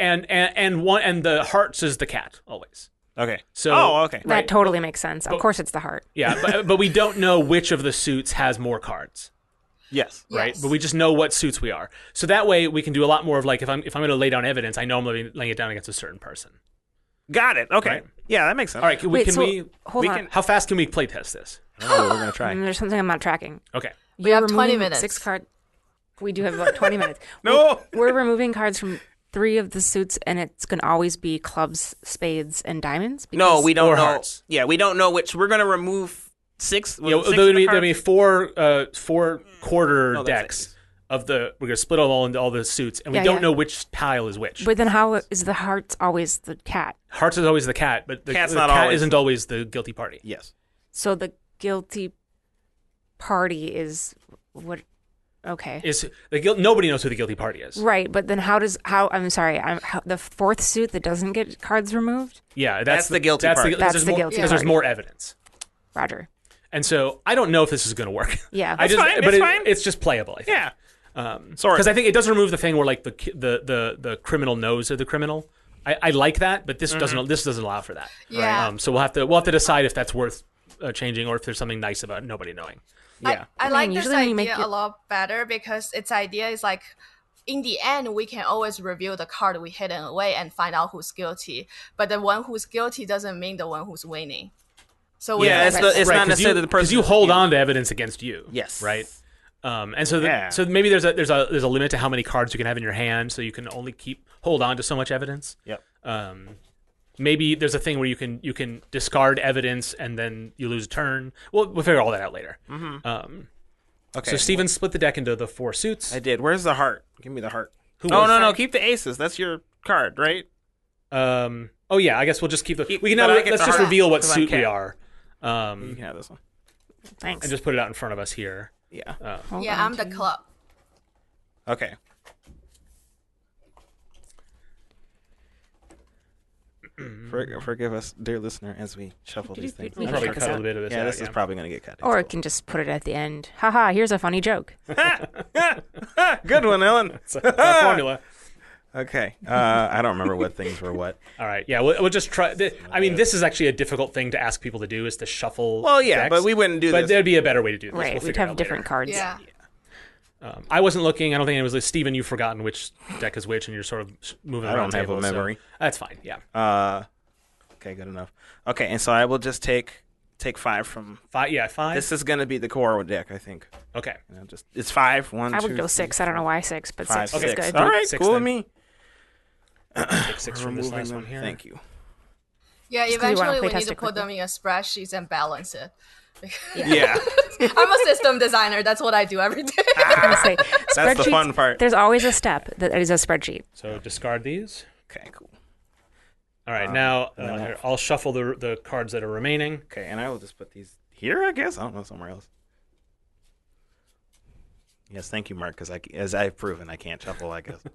And the hearts is the cat always. Okay. So okay. That totally makes sense. Of course, it's the heart. Yeah, but we don't know which of the suits has more cards. Yes. Right, Yes. but we just know what suits we are. So that way we can do a lot more of like if I'm going to lay down evidence, I know I'm going to be laying it down against a certain person. Got it. Okay. Right. Yeah, that makes sense. All right, Hold on. how fast can we play test this? Oh, we're gonna try. There's something I'm not tracking. Okay. We have 20 removing minutes. 6 cards. We do have about 20 minutes. No. We're removing cards from 3 of the suits, and it's going to always be clubs, spades, and diamonds? No, Because- we don't Or know. hearts. Yeah, we don't know which. We're gonna remove 6. Yeah, Was it 6 there'll of the be cards? 4 quarter No, that's decks of the. We're gonna split them all into all the suits, and we Yeah, don't yeah. know which pile is which. But then how is the hearts always the cat? Hearts is always the cat, but the Cat's the not cat always isn't always the guilty party. Yes. So the guilty party is what? Okay. Nobody knows who the guilty party is. Right, but then I'm sorry, the 4th suit that doesn't get cards removed? Yeah, That's the guilty party. That's the guilty because there's party. more evidence. Roger. And so I don't know if this is going to work. Yeah. I That's just, fine, but it's fine. it's just playable. I think. Yeah. Sorry. Because I think it does remove the thing where like the criminal knows they're the criminal. I like that, but this doesn't allow for that. Yeah. So we'll have to decide if that's worth changing or if there's something nice about nobody knowing. Yeah. I mean, like this usually when you make idea it- a lot better because its idea is like, in the end, we can always reveal the card we hidden away and find out who's guilty. But the one who's guilty doesn't mean the one who's winning. So Yeah, it's not Right, necessarily the person. because you hold on to evidence against you. Yes. Right. And so Yeah. so maybe there's a limit to how many cards you can have in your hand, so you can only hold on to so much evidence. Yep. maybe there's a thing where you can discard evidence and then you lose a turn. We'll figure all that out later. Okay. So Steven split the deck into the 4 suits. I did. Where's the heart? Give me the heart. No. Keep the aces. That's your card, right? Oh yeah, I guess we'll just keep the. Let's just heart. reveal what 'Cause suit I'm we cat. are. You can have this one. Thanks. And just put it out in front of us here. Yeah. Yeah, I'm the club. Okay. Forgive us, dear listener, as we shuffle these things. We I'll can probably cut this cut a out. little bit of this Yeah, out. this is probably going to get cut. Or I can just put it at the end. Haha, here's a funny joke. Good one, Ellen. It's a formula. Okay. I don't remember what things were what. All right. Yeah, we'll just try. I mean, this is actually a difficult thing to ask people to do, is to shuffle. Well, yeah, decks. but we wouldn't do But this. there'd be a better way to do this. Right, We'll we'd figure it have out different later. cards. Yeah. I wasn't looking. I don't think it was Steven, you've forgotten which deck is which, and you're sort of moving I around don't have a tables, so memory. that's fine. Yeah. Okay, good enough. Okay, and so I will just take 5 from. 5. Yeah, 5. This is going to be the core deck, I think. Okay. And it's 5. 1, I would 2, go 3, 6. I don't know why 6, but 5, 6 6. is good. All right, 6 cool then. with me. Take 6 from this Removing last them. one here. Thank you. Yeah, 'cause you wanna eventually play we test need to it put them in a spreadsheet and balance it. Yeah. I'm a system designer. That's what I do every day. I'm gonna say, That's the spreadsheets, fun part. There's always a step that is a spreadsheet. So discard these. Okay, cool. All right, now here, I'll shuffle the cards that are remaining. Okay, and I will just put these here, I guess. I don't know, somewhere else. Yes, thank you, Mark, because as I've proven, I can't shuffle, I guess.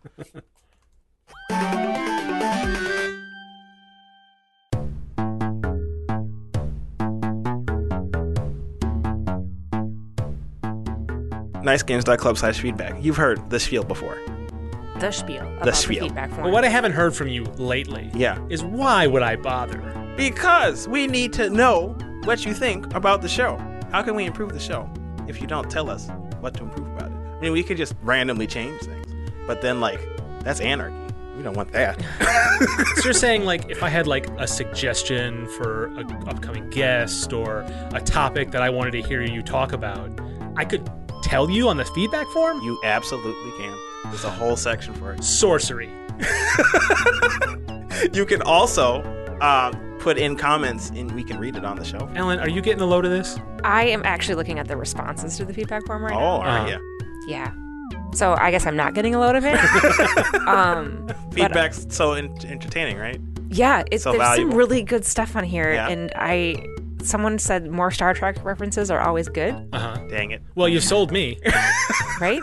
NiceGames.club/feedback. You've heard the spiel before. The spiel. About The spiel. feedback form. But what I haven't heard from you lately Yeah. is why would I bother? Because we need to know what you think about the show. How can we improve the show if you don't tell us what to improve about it? I mean, we could just randomly change things, but then, that's anarchy. We don't want that. So you're saying, if I had, a suggestion for an upcoming guest or a topic that I wanted to hear you talk about, I could tell you on the feedback form? You absolutely can. There's a whole section for it. Sorcery. You can also put in comments, and we can read it on the show. Ellen, are you getting a load of this? I am actually looking at the responses to the feedback form right Oh, now. all right, yeah. Yeah. So I guess I'm not getting a load of it. Feedback's so entertaining, right? Yeah, So there's valuable. some really good stuff on here, Yeah. and someone said more Star Trek references are always good, Uh-huh. Dang it. Well, you sold me. right?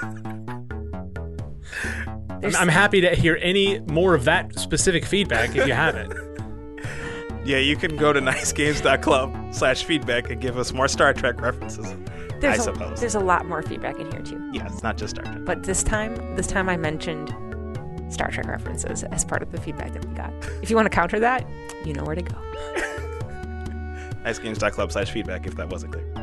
I'm happy to hear any more of that specific feedback if you have it. Yeah, you can go to nicegames.club/feedback and give us more Star Trek references. I suppose. There's a lot more feedback in here too. Yeah, it's not just Star Trek. But this time I mentioned Star Trek references as part of the feedback that we got. If you want to counter that, you know where to go. nicegames.club/feedback if that wasn't clear.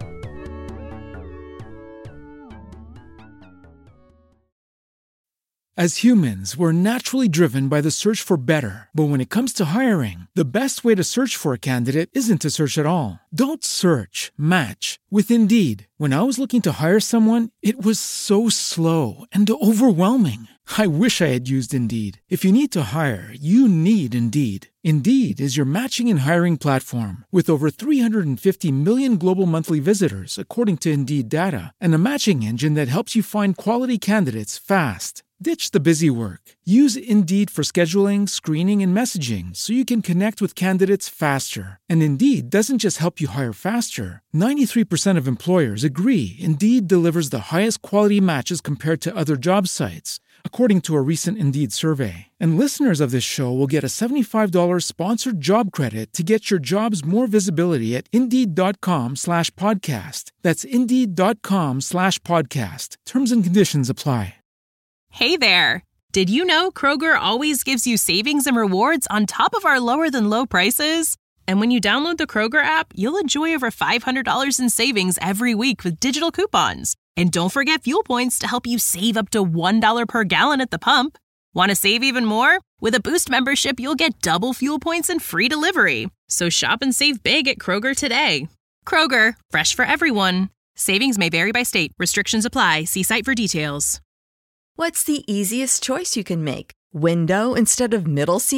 As humans, we're naturally driven by the search for better. But when it comes to hiring, the best way to search for a candidate isn't to search at all. Don't search, match with Indeed. When I was looking to hire someone, it was so slow and overwhelming. I wish I had used Indeed. If you need to hire, you need Indeed. Indeed is your matching and hiring platform with over 350 million global monthly visitors, according to Indeed data, and a matching engine that helps you find quality candidates fast. Ditch the busy work. Use Indeed for scheduling, screening, and messaging so you can connect with candidates faster. And Indeed doesn't just help you hire faster. 93% of employers agree Indeed delivers the highest quality matches compared to other job sites, according to a recent Indeed survey. And listeners of this show will get a $75 sponsored job credit to get your jobs more visibility at Indeed.com/podcast. That's Indeed.com/podcast. Terms and conditions apply. Hey there! Did you know Kroger always gives you savings and rewards on top of our lower-than-low prices? And when you download the Kroger app, you'll enjoy over $500 in savings every week with digital coupons. And don't forget fuel points to help you save up to $1 per gallon at the pump. Want to save even more? With a Boost membership, you'll get double fuel points and free delivery. So shop and save big at Kroger today. Kroger, fresh for everyone. Savings may vary by state. Restrictions apply. See site for details. What's the easiest choice you can make? Window instead of middle seat?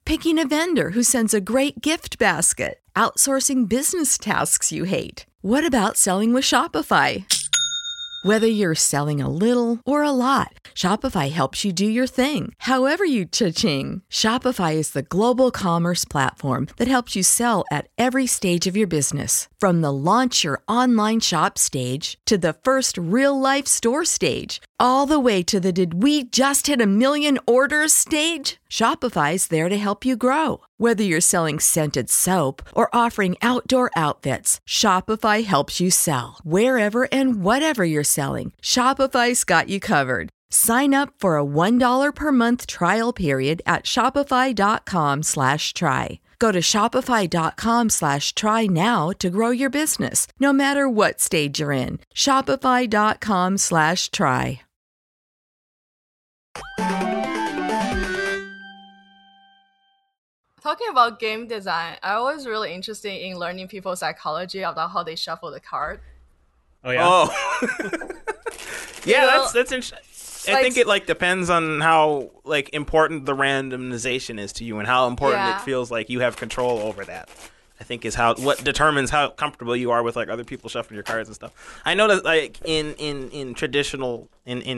Picking a vendor who sends a great gift basket? Outsourcing business tasks you hate? What about selling with Shopify? Whether you're selling a little or a lot, Shopify helps you do your thing, however you cha-ching. Shopify is the global commerce platform that helps you sell at every stage of your business. From the launch your online shop stage to the first real-life store stage, all the way to the did we just hit a million orders stage. Shopify's there to help you grow. Whether you're selling scented soap or offering outdoor outfits, Shopify helps you sell. Wherever and whatever you're selling, Shopify's got you covered. Sign up for a $1 per month trial period at shopify.com/try. Go to shopify.com/try now to grow your business, no matter what stage you're in. Shopify.com/try. Talking about game design, I was really interested in learning people's psychology about how they shuffle the card. Oh yeah. Oh. Yeah, You know, that's interesting. I think it depends on how important the randomization is to you and how important it feels like you have control over that. I think is what determines how comfortable you are with other people shuffling your cards and stuff. I know that in traditional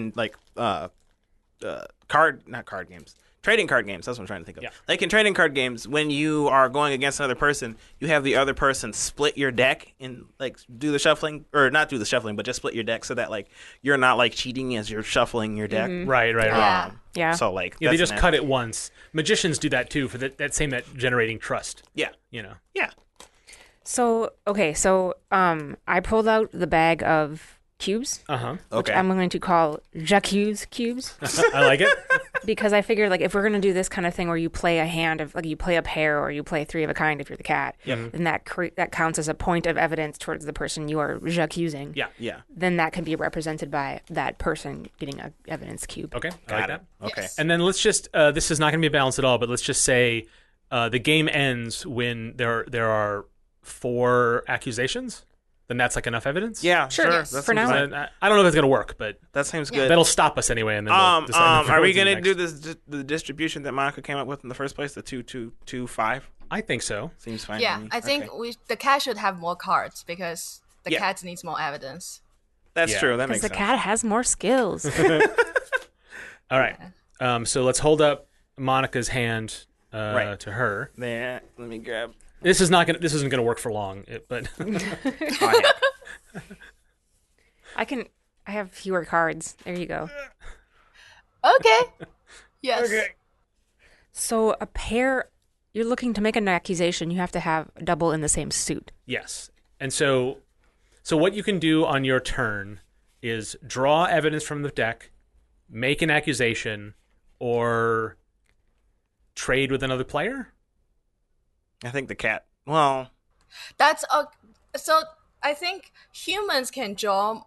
trading card games. That's what I'm trying to think of. Yeah. Like in trading card games, when you are going against another person, you have the other person split your deck and do the shuffling, or not do the shuffling, but just split your deck so that you're not cheating as you're shuffling your deck. Mm-hmm. Right. Yeah. So Yeah, they just cut it once. Magicians do that too for that generating trust. Yeah. You know. Yeah. So I pulled out the bag of cubes, Uh-huh. which I'm going to call Jacques cubes, I like it. because I figured if we're going to do this kind of thing where you play a hand of you play a pair or you play three of a kind if you're the cat, then that counts as a point of evidence towards the person you are Jacques-using. Yeah. Yeah. Then that can be represented by that person getting an evidence cube. Okay. I Got like it. that. Okay. Yes. And then let's just this is not going to be balanced at all, but let's just say the game ends when there are 4 accusations. Then that's enough evidence. Yeah. Sure, yes. That For seems now. fine. I don't know if it's going to work, but That seems good. that'll stop us anyway. And then we'll decide are we going gonna do the distribution that Monica came up with in the first place? The 2-2-2-5 I think so. seems fine. Yeah, to me. I think Okay. the cat should have more cards because the Yeah. cat needs more evidence. That's Yeah. true. That Because makes the sense. cat has more skills. All right. So let's hold up Monica's hand Right. to her. There. Let me grab. This isn't gonna work for long, but I have fewer cards. There you go. Okay. Yes. So a pair, you're looking to make an accusation, you have to have a double in the same suit. yes. And so what you can do on your turn is draw evidence from the deck, make an accusation, or trade with another player. I think the cat. Well, That's so I think humans can draw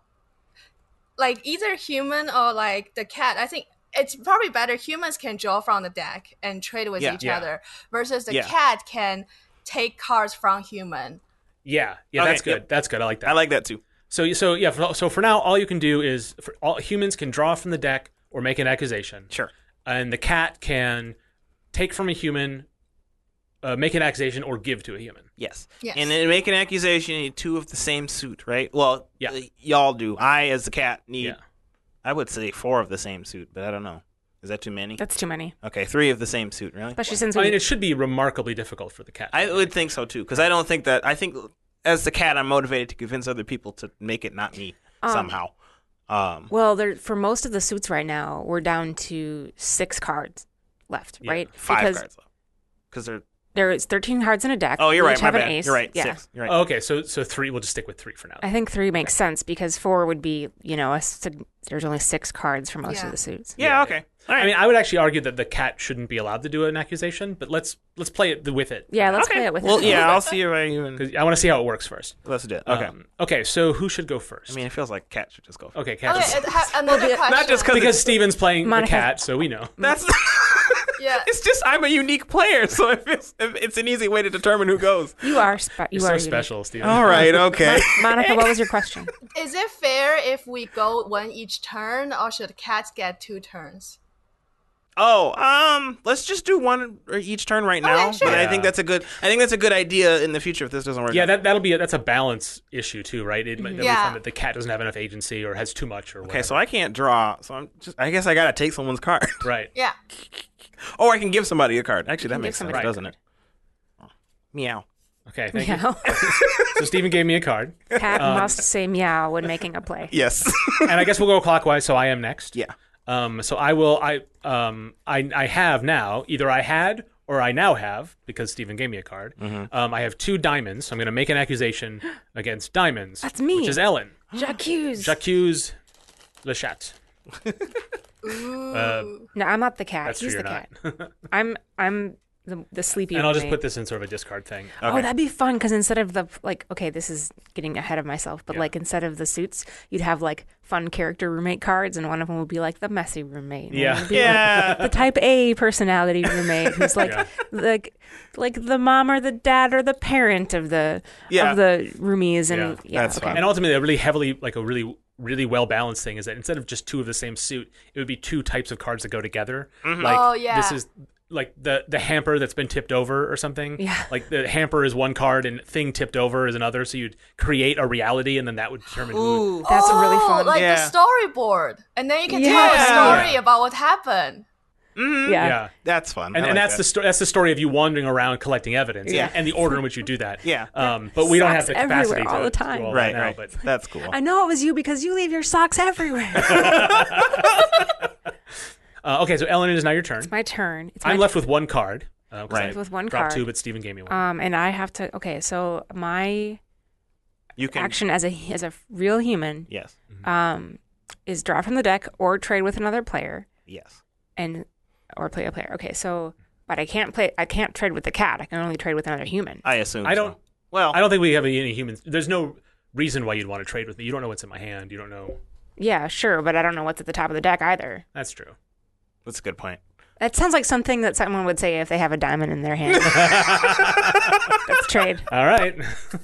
either human or the cat. I think it's probably better humans can draw from the deck and trade with Yeah. each Yeah. other versus the Yeah. cat can take cards from human. Yeah, Okay, that's good. yep. That's good. I like that. I like that too. So for now, all you can do is all humans can draw from the deck or make an accusation. Sure. And the cat can take from a human, make an accusation, or give to a human. Yes. Yes. And to make an accusation, you need 2 of the same suit, right? Well, Yeah. Y'all do. I, as the cat, need. Yeah. I would say 4 of the same suit, but I don't know. Is that too many? That's too many. Okay, 3 of the same suit, really? Especially since I we mean, it should be remarkably difficult for the cat. I would think so too, because I don't think that. I think as the cat, I'm motivated to convince other people to make it not me somehow. Well, for most of the suits right now, we're down to 6 cards left, Yeah, right? 5 because cards left. Because they're. there is 13 cards in a deck. Oh, you're We right. each My have bad. an ace. You're right. Yeah. 6. You're right. Oh, okay, so 3. We'll just stick with 3 for now. I think 3 makes sense because 4 would be, there's only 6 cards for most of the suits. Yeah. Okay. All right. I mean, I would actually argue that the cat shouldn't be allowed to do an accusation, but let's play it with it. Yeah, let's okay. play it with Well, it. yeah. I'll see if I even. Because I want to see how it works first. Let's do it. Okay. Okay. So who should go first? I mean, it feels like cat should just go. okay, cat. Okay, another question. Not just because Steven's playing Monica. the cat, so we know. That's. Yeah. It's just I'm a unique player, so it's an easy way to determine who goes. You are You're so unique. special, Steven. All right. Okay. Monica, what was your question? Is it fair if we go one each turn, or should cats get 2 turns? Let's just do one each turn right now. Okay, sure. But I think that's a good idea in the future if this doesn't work. Yeah, out. that's a balance issue too, right? That'll be fun that the cat doesn't have enough agency or has too much or whatever. Okay, so I can't draw. So I guess I gotta take someone's card. Right. Yeah. Or I can give somebody a card. Actually, that give makes sense, somebody a doesn't it? Oh. Meow. Okay, thank you. Meow. So Steven gave me a card. Cat must say meow when making a play. Yes. And I guess we'll go clockwise, so I am next. Yeah. So I will. I have now. Either I had or I now have because Steven gave me a card. Mm-hmm. I have 2 diamonds. So I'm going to make an accusation against diamonds. That's me. Which is Ellen. J'accuse. Le Chat. Ooh. No, I'm not the cat. That's He's true. the You're cat. I'm the sleepy. And I'll just roommate. put this in sort of a discard thing. Oh, that'd be fun because instead of the this is getting ahead of myself, but instead of the suits, you'd have fun character roommate cards, and one of them would be the messy roommate. And one would be, the type A personality roommate who's like the mom or the dad or the parent of the roomies, and That's fun. And ultimately, a really heavily really well balanced thing is that instead of just 2 of the same suit, it would be 2 types of cards that go together. Mm-hmm. This is the hamper that's been tipped over or something. Yeah. The hamper is one card and thing tipped over is another. So you'd create a reality and then that would determine who. That's really fun. Like the storyboard, and then you can tell a story about what happened. Mm-hmm. Yeah. That's fun. And that's that. that's the story of you wandering around collecting evidence. Yeah. And the order in which you do that. Yeah. But we don't have Socks the capacity everywhere all the time. to do all Right, that now, right. but That's cool. I know it was you because you leave your socks everywhere. okay, so Ellen, it is now your turn. It's my turn. I'm left with 1 card. Right. with one dropped card. 2, but Steven gave me 1. And I have to. Okay, so my You can action as a real human, Yes. is draw from the deck or trade with another player, Yes. or play a player. Okay, so but I can't trade with the cat. I can only trade with another human. I assume. I don't. So. Well, I don't think we have any humans. There's no reason why you'd want to trade with me. You don't know what's in my hand. You don't know. Yeah, sure, but I don't know what's at the top of the deck either. That's true. that's a good point. That sounds like something that someone would say if they have a diamond in their hand. That's trade. All right.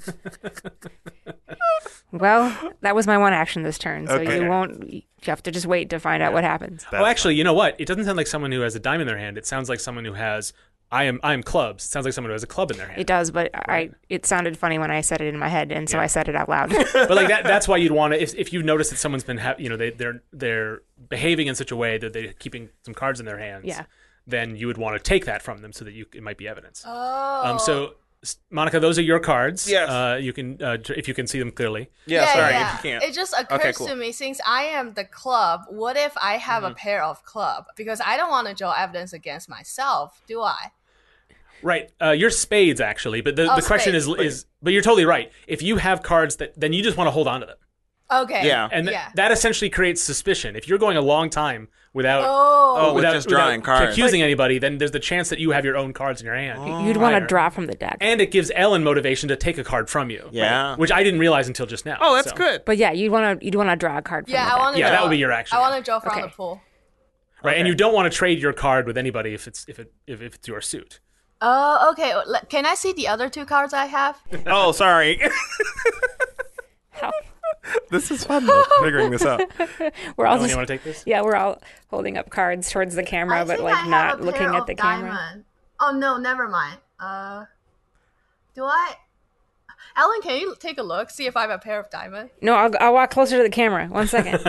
Well, that was my one action this turn, so Okay. you have to just wait to find out what happens. Oh, actually, you know what? It doesn't sound like someone who has a dime in their hand. It sounds like someone who has. I am clubs. It sounds like someone who has a club in their hand. It does, but it sounded funny when I said it in my head, and so I said it out loud. But like that's why you'd want to. If you notice that someone's been, they're behaving in such a way that they're keeping some cards in their hands. Yeah. Then you would want to take that from them so that it might be evidence. Oh. So Monica, those are your cards. Yes. You can if you can see them clearly. Yeah, sorry if you can't. It just occurs cool. to me, since I am the club, what if I have a pair of club? Because I don't want to draw evidence against myself, do I? Right. You're spades, actually. But the question spades. is, but you're totally right. If you have cards then you just want to hold on to them. Okay. Yeah. And that essentially creates suspicion. If you're going a long time without with just drawing cards. accusing anybody, then there's the chance that you have your own cards in your hand. You'd want to prior. draw from the deck. And it gives Ellen motivation to take a card from you. Yeah. Which I didn't realize until just now. Oh, that's So- good. But yeah, you'd want to draw a card from the Yeah, deck. I want to Yeah, draw. that would be your action. I want to draw from Okay. the pool. Right. And you don't want to trade your card with anybody if it's your suit. Oh, okay. Can I see the other 2 cards I have? Oh, sorry. How- This is fun though, figuring this out. We're all Ellen, just, you want to take this? yeah, we're all holding up cards towards the camera, I but think I like have not a looking pair at of the camera. diamond. Oh no, never mind. Do I? Ellen, can you take a look? See if I have a pair of diamond. No, I'll walk closer to the camera. 1 second.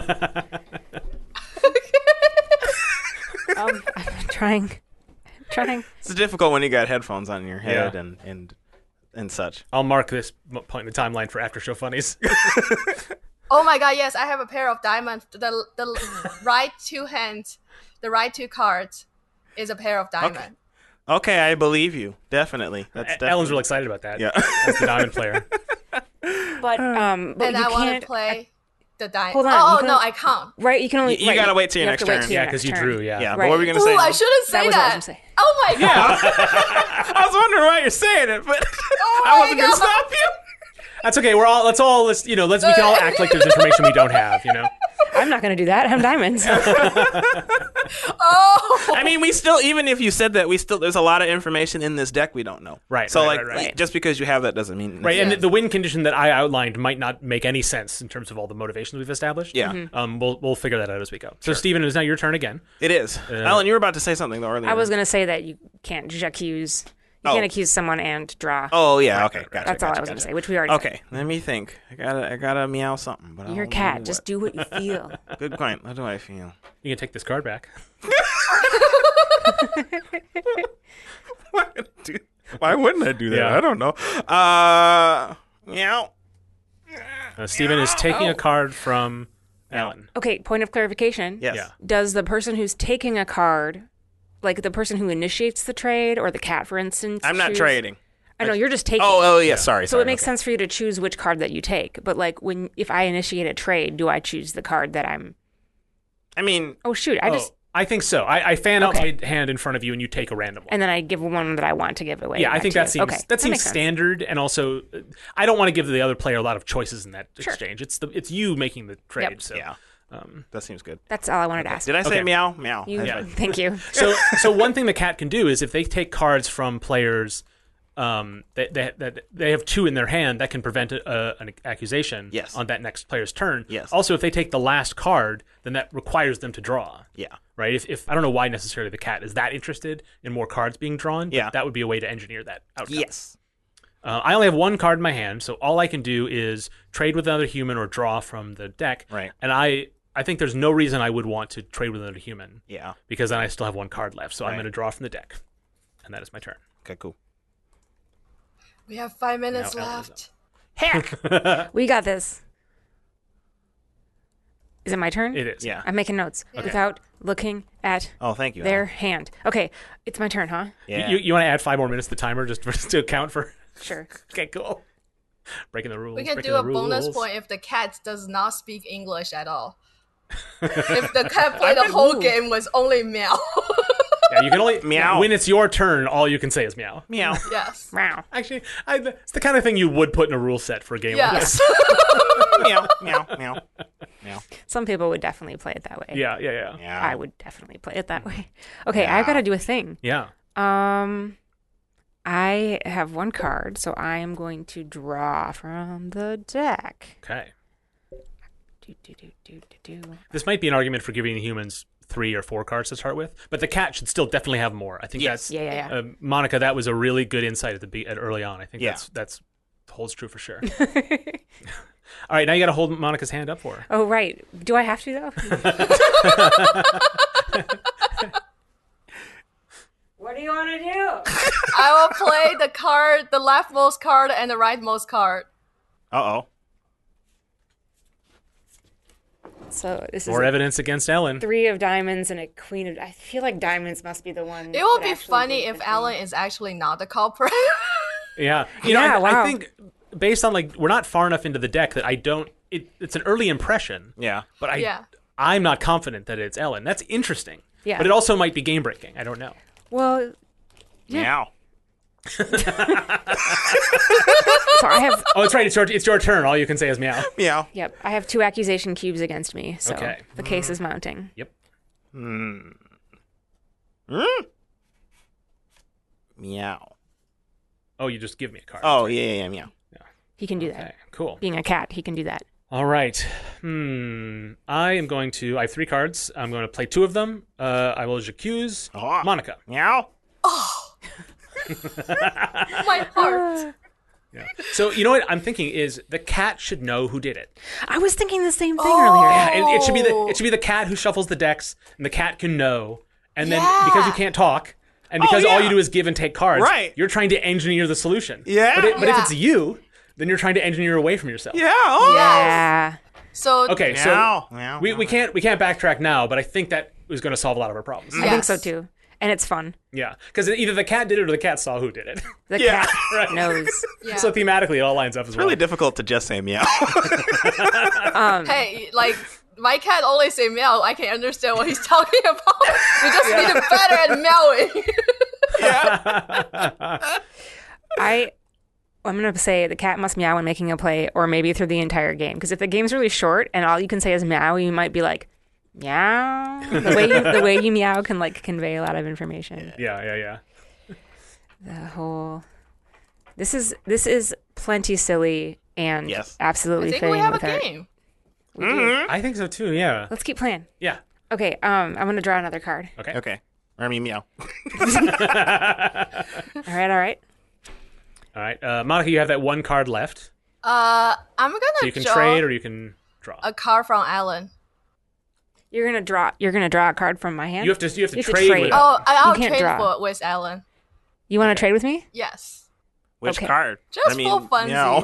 I'm trying. It's difficult when you got headphones on your head Yeah. and such. I'll mark this point in the timeline for after show funnies. Oh my god, yes, I have a pair of diamond. The right 2 hands, the right 2 cards is a pair of diamond. Okay, I believe you. Definitely. That's definitely. Ellen's real excited about that. Yeah. As the diamond player. But And you I want can't to play the diamond. Hold on, Oh, you can- no, I can't. Right, you can only. You right, gotta wait till your you next have to wait turn. till your Yeah, next because you turn. drew, yeah. Yeah, Right. but what were we gonna Ooh, say? I shouldn't say That was what I was that. gonna say. Oh my god. I was wondering why you're saying it, but Oh I my wasn't gonna God. stop you. That's okay. We can all act like there's information we don't have, I'm not going to do that. I'm diamonds. Oh, I mean, we still, even if you said that, there's a lot of information in this deck we don't know. Right, So, right, like, right. just because you have that doesn't mean. Right, and Yes. the win condition that I outlined might not make any sense in terms of all the motivations we've established. Yeah, We'll figure that out as we go. So, Steven, it is now your turn again. it is. Alan, you were about to say something, though, earlier. I was going to say that you can't accuse. You can't accuse someone and draw. Oh, yeah, okay. Gotcha. That's all I was going to say, which we already said. Okay, let me think. I gotta meow something. But You're a cat. Just do what you feel. Good point. What do I feel? You can take this card back. Why wouldn't I do that? Yeah. I don't know. Meow. Steven is taking a card from Alan. Okay, point of clarification. Yes. Yeah. Does the person who's taking a card, like the person who initiates the trade or the cat, for instance, I'm not choose- trading. I know, you're just taking. Oh, yeah. Sorry. So it makes sense for you to choose which card that you take. But like if I initiate a trade, do I choose the card that I'm... I mean, Oh, shoot. I think so. I fan out Okay. my hand in front of you and you take a random one. And then I give one that I want to give away. Yeah, I back think to that you. seems Okay, that seems makes sense. standard, and also I don't want to give the other player a lot of choices in that exchange. It's you making the trade. Yep. So yeah. That seems good. That's all I wanted to ask. Did I say Okay. meow? Meow. You, That's right. Thank you. so one thing the cat can do is if they take cards from players, that they have two in their hand, that can prevent an accusation Yes. on that next player's turn. Yes. Also, if they take the last card, then that requires them to draw. Yeah. Right. If I don't know why necessarily the cat is that interested in more cards being drawn. But Yeah. that would be a way to engineer that outcome. Yes. I only have one card in my hand, so all I can do is trade with another human or draw from the deck. Right. And I think there's no reason I would want to trade with another human. Yeah. Because then I still have one card left, so I'm Right. going to draw from the deck, and that is my turn. Okay, cool. we have 5 minutes Now Alan is left. We got this. Is it my turn? It is. Yeah. I'm making notes without looking at Oh, thank you. their Alan. hand. Okay, it's my turn, huh? Yeah. You want to add 5 more minutes to the timer just to account for? Sure. Okay, cool. Breaking the rules. We can breaking do the a bonus rules. point if the cat does not speak English at all. If the cat played the whole game was only meow. Yeah, you can only Meow. when it's your turn. All you can say is meow. Meow. Yes. Wow. Actually, it's the kind of thing you would put in a rule set for a game like this. Yes. Meow. Meow. Meow. Meow. Some people would definitely play it that way. Yeah. Yeah. I would definitely play it that way. Okay, I've got to do a thing. Yeah. I have one card, so I am going to draw from the deck. Okay. Do. This might be an argument for giving the humans 3 or 4 cards to start with, but the cat should still definitely have more. I think Yes. that's Yeah. Monica. That was a really good insight at early on. I think Yeah. that's holds true for sure. All right, now you got to hold Monica's hand up for her. Oh, right. Do I have to, though? What do you want to do? I will play the card, the leftmost card and the rightmost card. Uh-oh. So this is More evidence against Ellen. 3 of diamonds and a queen of... I feel like diamonds must be the one. It would that be actually funny did if the Alan thing. is actually not the culprit. Yeah. You Yeah, know, I wow. think based on we're not far enough into the deck that I don't. It's an early impression. Yeah. But Yeah. I'm not confident that it's Ellen. That's interesting. Yeah. But it also might be game breaking. I don't know. Well, Meow. so I have... Oh, that's right. It's your turn. All you can say is meow. Meow. Yep, I have 2 accusation cubes against me, so Okay. the case is mounting. Yep. Meow. Oh, you just give me a card. Oh, yeah. Meow. He can do Okay. that. Cool. Being a cat, he can do that. All right. I am going to. I have 3 cards. I'm going to play 2 of them. I will accuse Oh. Monica. Meow. My heart. Yeah. So you know what I'm thinking is the cat should know who did it. I was thinking the same thing earlier. Yeah, and it should be the cat who shuffles the decks, and the cat can know. And then Yeah. because you can't talk, and because all you do is give and take cards, Right. you're trying to engineer the solution. Yeah. But if Yeah. it's you, then you're trying to engineer away from yourself. Yeah. Oh. Yeah. So Okay, Meow. so Meow. we can't backtrack now, but I think that is going to solve a lot of our problems. I think so too. And it's fun. Yeah, because either the cat did it or the cat saw who did it. The Yeah. cat Right. knows. yeah. So thematically, it all lines up as It's well. really difficult to just say meow. hey, like my cat always say meow. I can understand what he's talking about. We just need to better at meowing. I'm going to say the cat must meow when making a play, or maybe through the entire game. Because if the game's really short and all you can say is meow, you might be like, meow. The way you meow can like convey a lot of information. Yeah. The whole. This is plenty silly and absolutely I think fitting we have with a our. game. We do. I think so too. Yeah. Let's keep playing. Yeah. Okay. I'm going to draw another card. Okay. I mean, meow. All right. All right. Monica, you have that one card left. I'm gonna So you can draw trade or you can draw. a card from Alan. You're gonna draw a card from my hand. You have to trade. trade. With Oh, I'll can't trade draw. with Alan. You want to trade with me? Yes. Which Okay. card? Just I mean, for funsies. meow.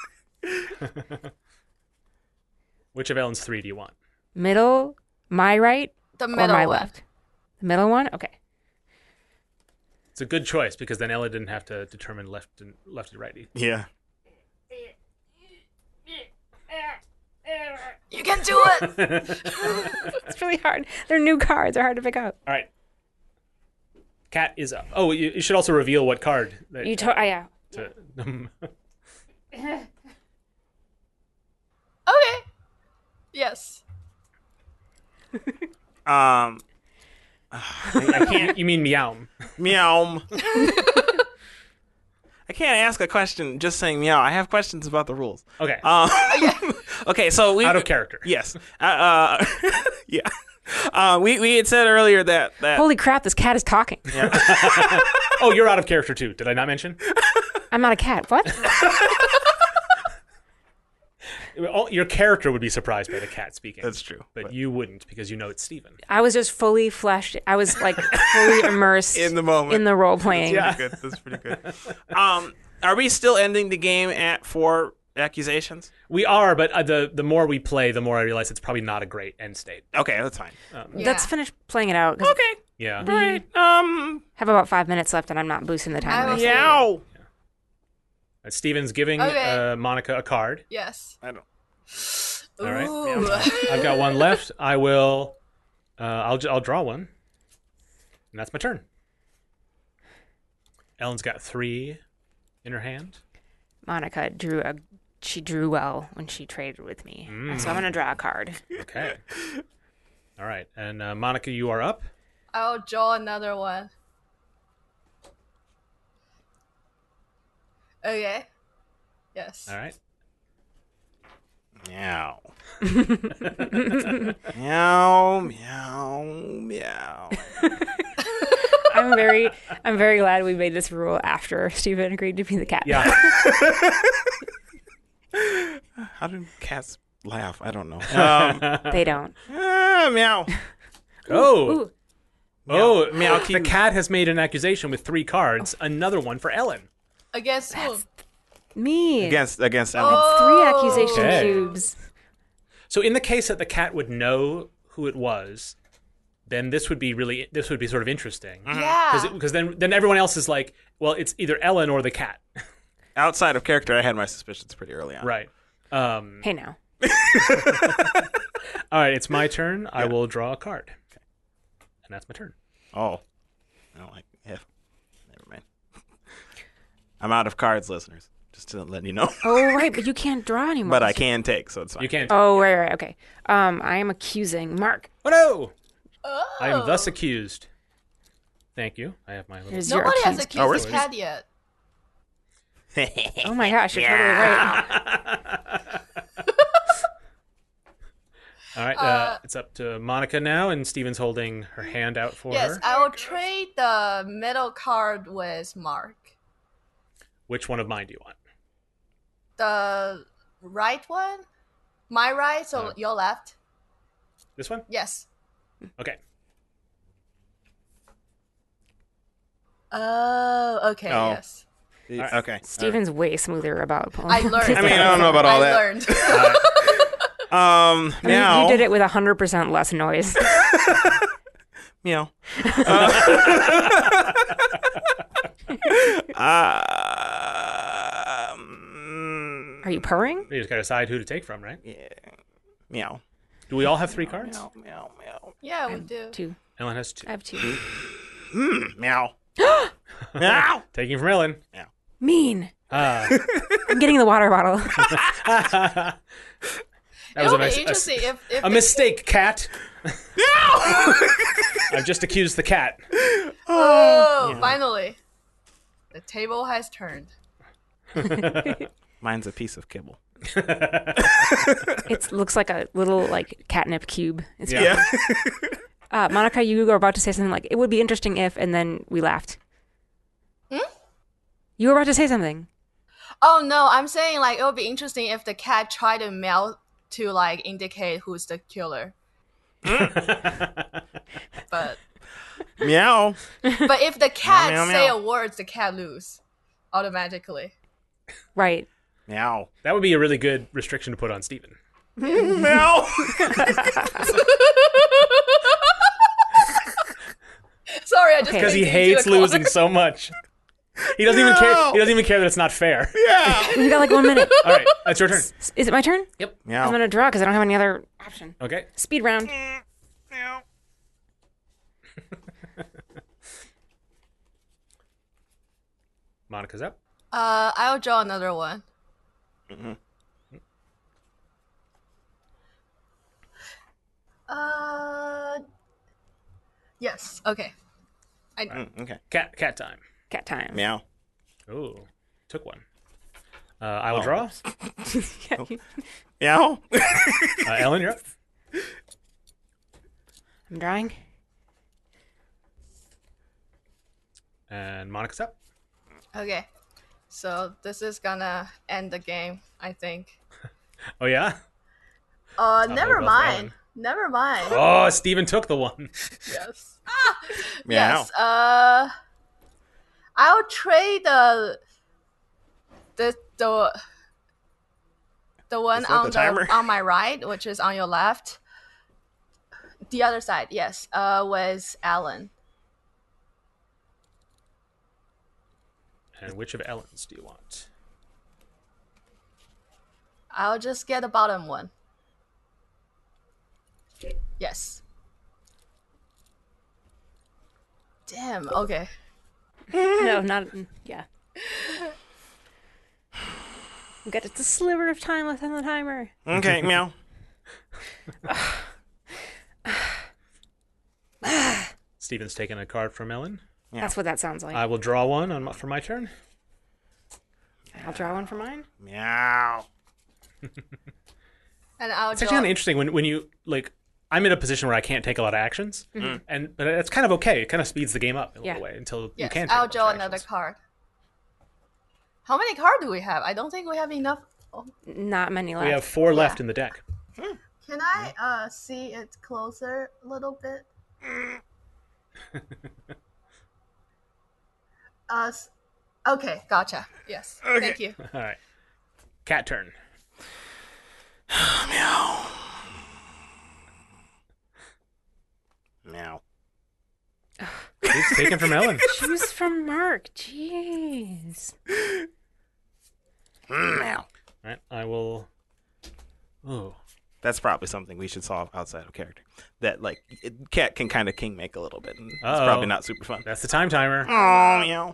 Which of Ellen's 3 do you want? Middle, my right, The or middle my one. left? The middle one. Okay. It's a good choice because then Ella didn't have to determine left and righty. Yeah. You can do it. It's really hard. They're new cards. They're hard to pick up. All right. Cat is up. Oh, you should also reveal what card. That, Yeah. Okay. Yes. I can't. You mean meow? Meow. I can't ask a question just saying meow. I have questions about the rules. Okay. Okay, so we Out of character. Yes. Yeah. We had said earlier that Holy crap! This cat is talking. Oh, you're out of character too. Did I not mention? I'm not a cat. What? Your character would be surprised by the cat speaking. That's true. But you wouldn't because you know it's Steven. I was just fully fleshed. I was like fully immersed in the moment. in the role playing. That's pretty good. Are we still ending the game at 4 accusations? We are, but the more we play, the more I realize it's probably not a great end state. Okay, that's fine. Let's finish playing it out. 'Cause Okay. Yeah. All right. have about 5 minutes left, and I'm not boosting the I timer. will- Meow. Steven's giving Okay. Monica a card. Yes. I don't. All right. Ooh. I've got one left. I will. I'll draw one, and that's my turn. Ellen's got 3 in her hand. Monica she drew well when she traded with me, so I'm gonna draw a card. Okay. All right, and Monica, you are up. I'll draw another one. Okay. Yes. All right. Meow. Meow. Meow. Meow. I'm very glad we made this rule after Steven agreed to be the cat. Yeah. How do cats laugh? I don't know. They don't. Meow. Oh. Ooh. Oh, Meow. the cat has made an accusation with 3 cards. Another one for Ellen. Against who? Me. Against Ellen. Oh. 3 accusation Okay. cubes. So in the case that the cat would know who it was, then this would be sort of interesting. Yeah. Because then everyone else is like, well, it's either Ellen or the cat. Outside of character, I had my suspicions pretty early on. Right. Hey now. All right, it's my turn. I will draw a card. And that's my turn. Oh. I don't like. Yeah. Never mind. I'm out of cards, listeners. Just to let you know. Oh right, but you can't draw anymore. But I can take, so it's fine. You can't. Oh right, okay. I am accusing Mark. Oh, no! Oh. I am thus accused. Thank you. I have my little... Here's your Nobody has accused. accused Oh, this really? cat yet. Oh my gosh, you're totally right. All right, it's up to Monica now, and Steven's holding her hand out for Yes, her. I will trade the middle card with Mark. Which one of mine do you want? The right one? My right, so your left? This one? Yes. Okay. Oh, okay, Oh. yes. Okay. Steven's way smoother about pulling. I learned. I mean, I don't know about all I that. learned. Meow. You did it with 100% less noise. Meow. Are you purring? You just gotta decide who to take from, right? Yeah. Meow. Do we all have 3 cards? Meow. Meow. Meow. Yeah, we do. 2. Ellen has 2. I have 2. Meow. Meow. Taking from Ellen. Mean. I'm getting the water bottle. That was It would be interesting if a mistake, cat. No! I've just accused the cat. Oh, finally, the table has turned. Mine's a piece of kibble. It looks like a little like catnip cube. It's Yeah. Monica, you were about to say something like, it would be interesting if, and then we laughed. You were about to say something. Oh no, I'm saying like it would be interesting if the cat tried to melt to like indicate who's the killer. But Meow. if the cat Meow, meow, say meow. a word, the cat lose automatically. Right. Meow. That would be a really good restriction to put on Steven. Meow. Sorry, I just Because he made you hates a caller. losing so much. He doesn't even care. He doesn't even care that it's not fair. We got like 1 minute. All right, that's your turn. Is it my turn? Yep. I'm Meow. going to draw because I don't have any other option. Okay. Speed round. Meow. Monica's up. I'll draw another one. Yes. Okay. Okay. Cat time. Cat time. Meow. Oh, took one. I will draw. Meow. Ellen, you're up. I'm drawing. And Monica's up. Okay. So this is gonna end the game, I think. Oh, yeah? Never both mind. Ellen. Never mind. Oh, Steven took the one. Yes. Meow. Yes. I'll trade the one Is that the timer? on my right, which is on your left. The other side, yes. Was Alan. And which of Ellen's do you want? I'll just get the bottom one. Yes. Damn. Okay. No, not. Yeah. We got just a sliver of time left on the timer. Okay. Meow. Steven's taking a card from Ellen. Yeah. That's what that sounds like. I will draw one for my turn. I'll draw one for mine. Meow. And I'll It's draw. actually kind of interesting when you like. I'm in a position where I can't take a lot of actions, but it's kind of okay. It kind of speeds the game up in a little way until you Yes, can. Take a I'll bunch of draw another actions. card. How many cards do we have? I don't think we have enough. Oh, Not many left. We have 4 left in the deck. can I see it closer a little bit? Okay, gotcha. Yes, thank you. All right, cat turn. Meow. Meow. It's taken from Ellen. Choose from Mark. Jeez. Meow. All right, I will. Oh, That's probably something we should solve outside of character. That like cat can kind of king make a little bit. And it's Uh-oh. probably not super fun. that's the time timer. Oh, meow.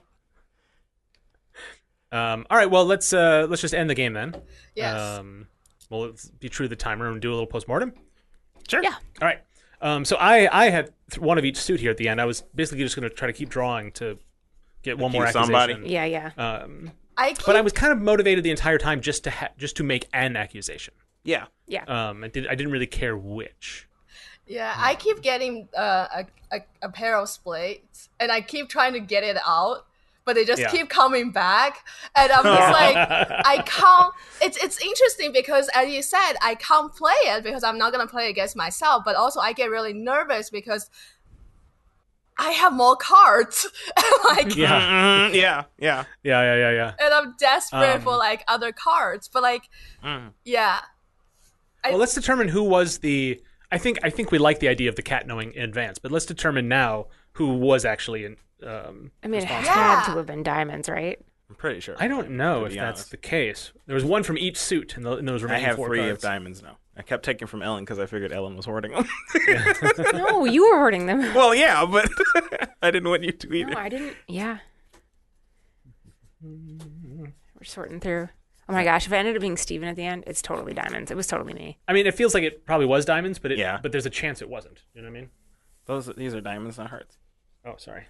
All right, well let's just end the game then. Yes. Well, let's be true to the timer and do a little postmortem. Sure. Yeah. All right. So I had one of each suit here at the end. I was basically just going to try to keep drawing to get one more Accuse accusation. somebody. Yeah, yeah. But I was kind of motivated the entire time just to make an accusation. Yeah. Yeah. I didn't really care which. Yeah, I keep getting a pair of splits, and I keep trying to get it out, but they just Yeah. keep coming back, and I'm just like, I can't. It's interesting because, as you said, I can't play it because I'm not gonna play against myself, but also I get really nervous because I have more cards, like, Yeah. Mhm, yeah. Yeah. Yeah. and I'm desperate for like other cards, but like, yeah. Well, let's determine who was the. I think we like the idea of the cat knowing in advance, but let's determine now who was actually in. I mean, it responsible. had Yeah. to have been diamonds, right? I'm pretty sure. I don't know to if be that's honest. the case. There was one from each suit in those I remaining have 4 3 cards. of diamonds now. I kept taking from Ellen because I figured Ellen was hoarding them. No, you were hoarding them. Well, yeah, but I didn't want you to either. No, I didn't. Yeah. We're sorting through. Oh my gosh, if it ended up being Steven at the end, it's totally diamonds. It was totally me. I mean, it feels like it probably was diamonds, but Yeah. but there's a chance it wasn't. You know what I mean? These are diamonds, not hearts. Oh, sorry.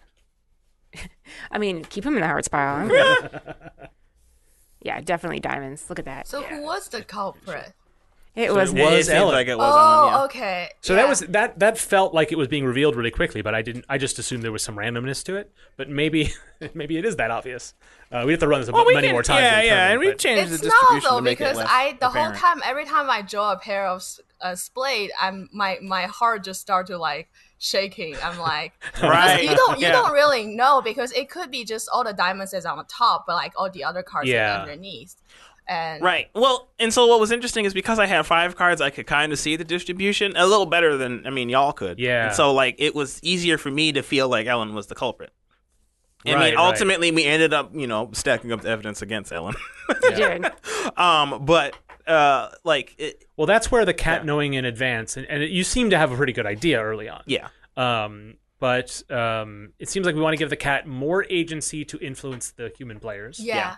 I mean, keep him in the hearts pile. Yeah, definitely diamonds. Look at that. So who was the culprit? It So was it It was seems Ellen. like it was Ellen, yeah. Okay. So that felt like it was being revealed really quickly, but I just assumed there was some randomness to it. But maybe it is that obvious. We have to run this many more times. Yeah, and we've but- changed the It's not distribution though to make because it less the whole apparent. time, every time I draw a pair of Splade, my heart just start to like shaking. I'm like, Right. you don't Yeah. really know because it could be just all the diamonds is on the top, but like all the other cards Yeah. are underneath. And Right. Well, and so what was interesting is because I had 5 cards, I could kind of see the distribution a little better than y'all could. Yeah. And so like it was easier for me to feel like Ellen was the culprit. I Right, mean, right. ultimately, we ended up, stacking up the evidence against Ellen. You did. But like, Well, that's where the cat knowing in advance, and you seem to have a pretty good idea early on. yeah, But it seems like we want to give the cat more agency to influence the human players. yeah.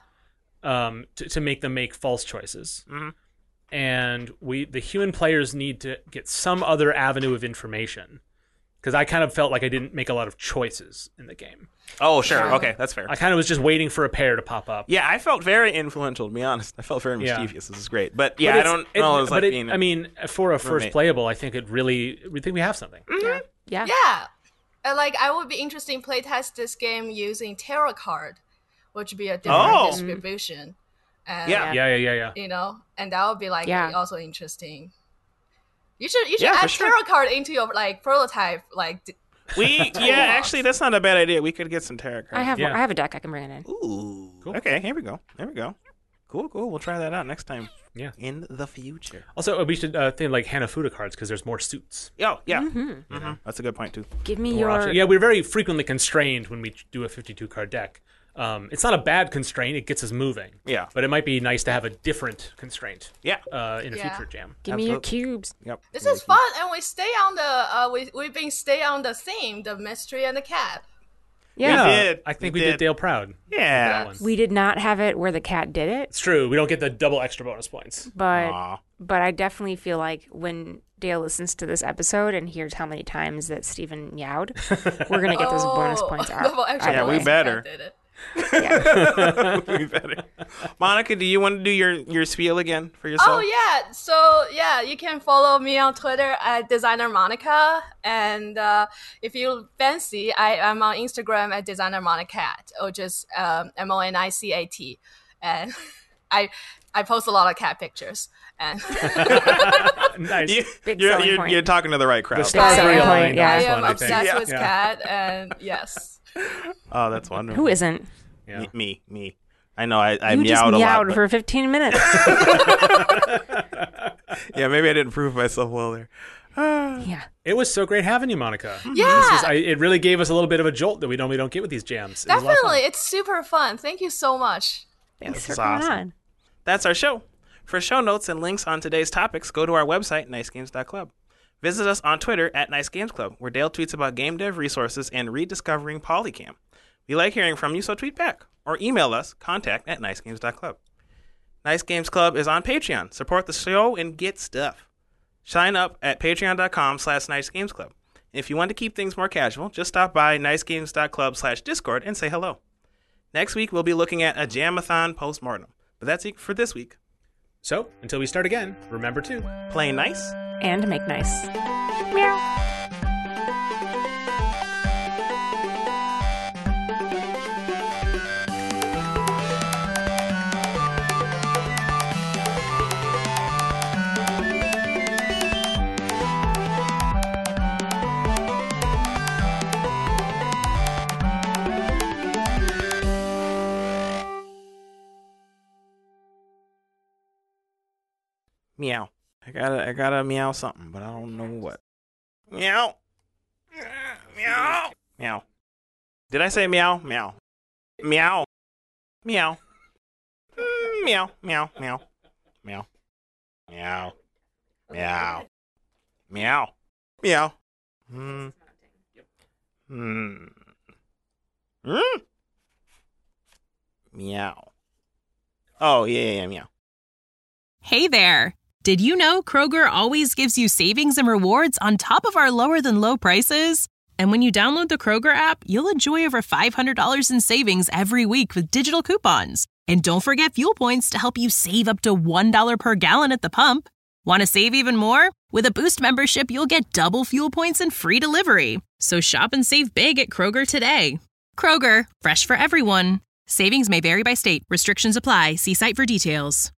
To make them make false choices. Mhm. And the human players need to get some other avenue of information. Because I kind of felt like I didn't make a lot of choices in the game. Oh, sure. Yeah. Okay, that's fair. I kind of was just waiting for a pair to pop up. Yeah, I felt very influential, to be honest. I felt very Yeah. mischievous. This is great. But But yeah, I it's- don't know. It's like being. I mean, for a first roommate. playable, I think we think we have something. Yeah. Yeah. Like I would be interested in playtest this game using tarot card, which would be a different Oh. distribution. And, Yeah. Yeah. you know, and that would be like Yeah. also interesting. You should Yeah, for add sure. tarot card into your like prototype, like Actually, that's not a bad idea. We could get some tarot cards. I have Yeah. I have a deck. I can bring it in. Ooh. Cool. Okay, here we go. Cool. We'll try that out next time. Yeah. In the future. Also, we should think like Hanafuda cards because there's more suits. Oh, yeah. Mm-hmm. That's a good point, too. Give me More your. options. Yeah, we're very frequently constrained when we do a 52 card deck. It's not a bad constraint; it gets us moving. Yeah. But it might be nice to have a different constraint. Yeah. In a Yeah. future jam. Give me your Absolutely. cubes. Yep. this is fun, and we stay on the we've been stay on the theme, the mystery and the cat. Yeah. We did. I think We we did did. Dale proud. Yeah. That one. We did not have it where the cat did it, It's true. We don't get the double extra bonus points. but Aw. I definitely feel like when Dale listens to this episode and hears how many times that Steven meowed, we're gonna get those bonus points out. Well, actually, Yeah, we bonus better. cat did it. We better. Monica, do you want to do your spiel again for yourself? Oh yeah, so yeah, you can follow me on Twitter at Designer Monica, and if you fancy, I'm on Instagram at Designer Monicat, or just MONICAT, and I post a lot of cat pictures, and Nice. Big selling point. You're talking to the right crowd. The stars Selling really point, aligned yeah. on I this am one, I think. obsessed with Yeah. cat, and yes, Oh, that's wonderful. Who isn't? Yeah. Me. I know. I You just meowed a lot. meowed but- for 15 minutes. Yeah, maybe I didn't prove myself well there. Yeah. It was so great having you, Monica. yeah, It really gave us a little bit of a jolt that we normally don't get with these jams. It was a lot of fun. definitely, it's super fun. Thank you so much. Thanks This for is coming awesome. on. That's our show. For show notes and links on today's topics, go to our website, nicegames.club. Visit us on Twitter at nicegamesclub, where Dale tweets about game dev resources and rediscovering Polycam. We like hearing from you, so tweet back or email us, contact@nicegames.club. Nice Games Club is on Patreon. Support the show and get stuff. Sign up at patreon.com/nicegamesclub. If you want to keep things more casual, just stop by nicegames.club/discord and say hello. Next week, we'll be looking at a Jamathon postmortem. But that's it for this week. So, until we start again, remember to Play nice. And make nice. Meow. Meow. I gotta meow something, but I don't know what. Meow. Meow. Meow. Did I say meow? Meow. Meow. Meow. Meow. Meow. Meow. Meow. Meow. Meow. Meow. Meow. Hmm. Hmm. Hmm. Meow. Oh, yeah. Hey there. Did you know Kroger always gives you savings and rewards on top of our lower than low prices? And when you download the Kroger app, you'll enjoy over $500 in savings every week with digital coupons. And don't forget fuel points to help you save up to $1 per gallon at the pump. Want to save even more? With a Boost membership, you'll get double fuel points and free delivery. So shop and save big at Kroger today. Kroger, fresh for everyone. Savings may vary by state. Restrictions apply. See site for details.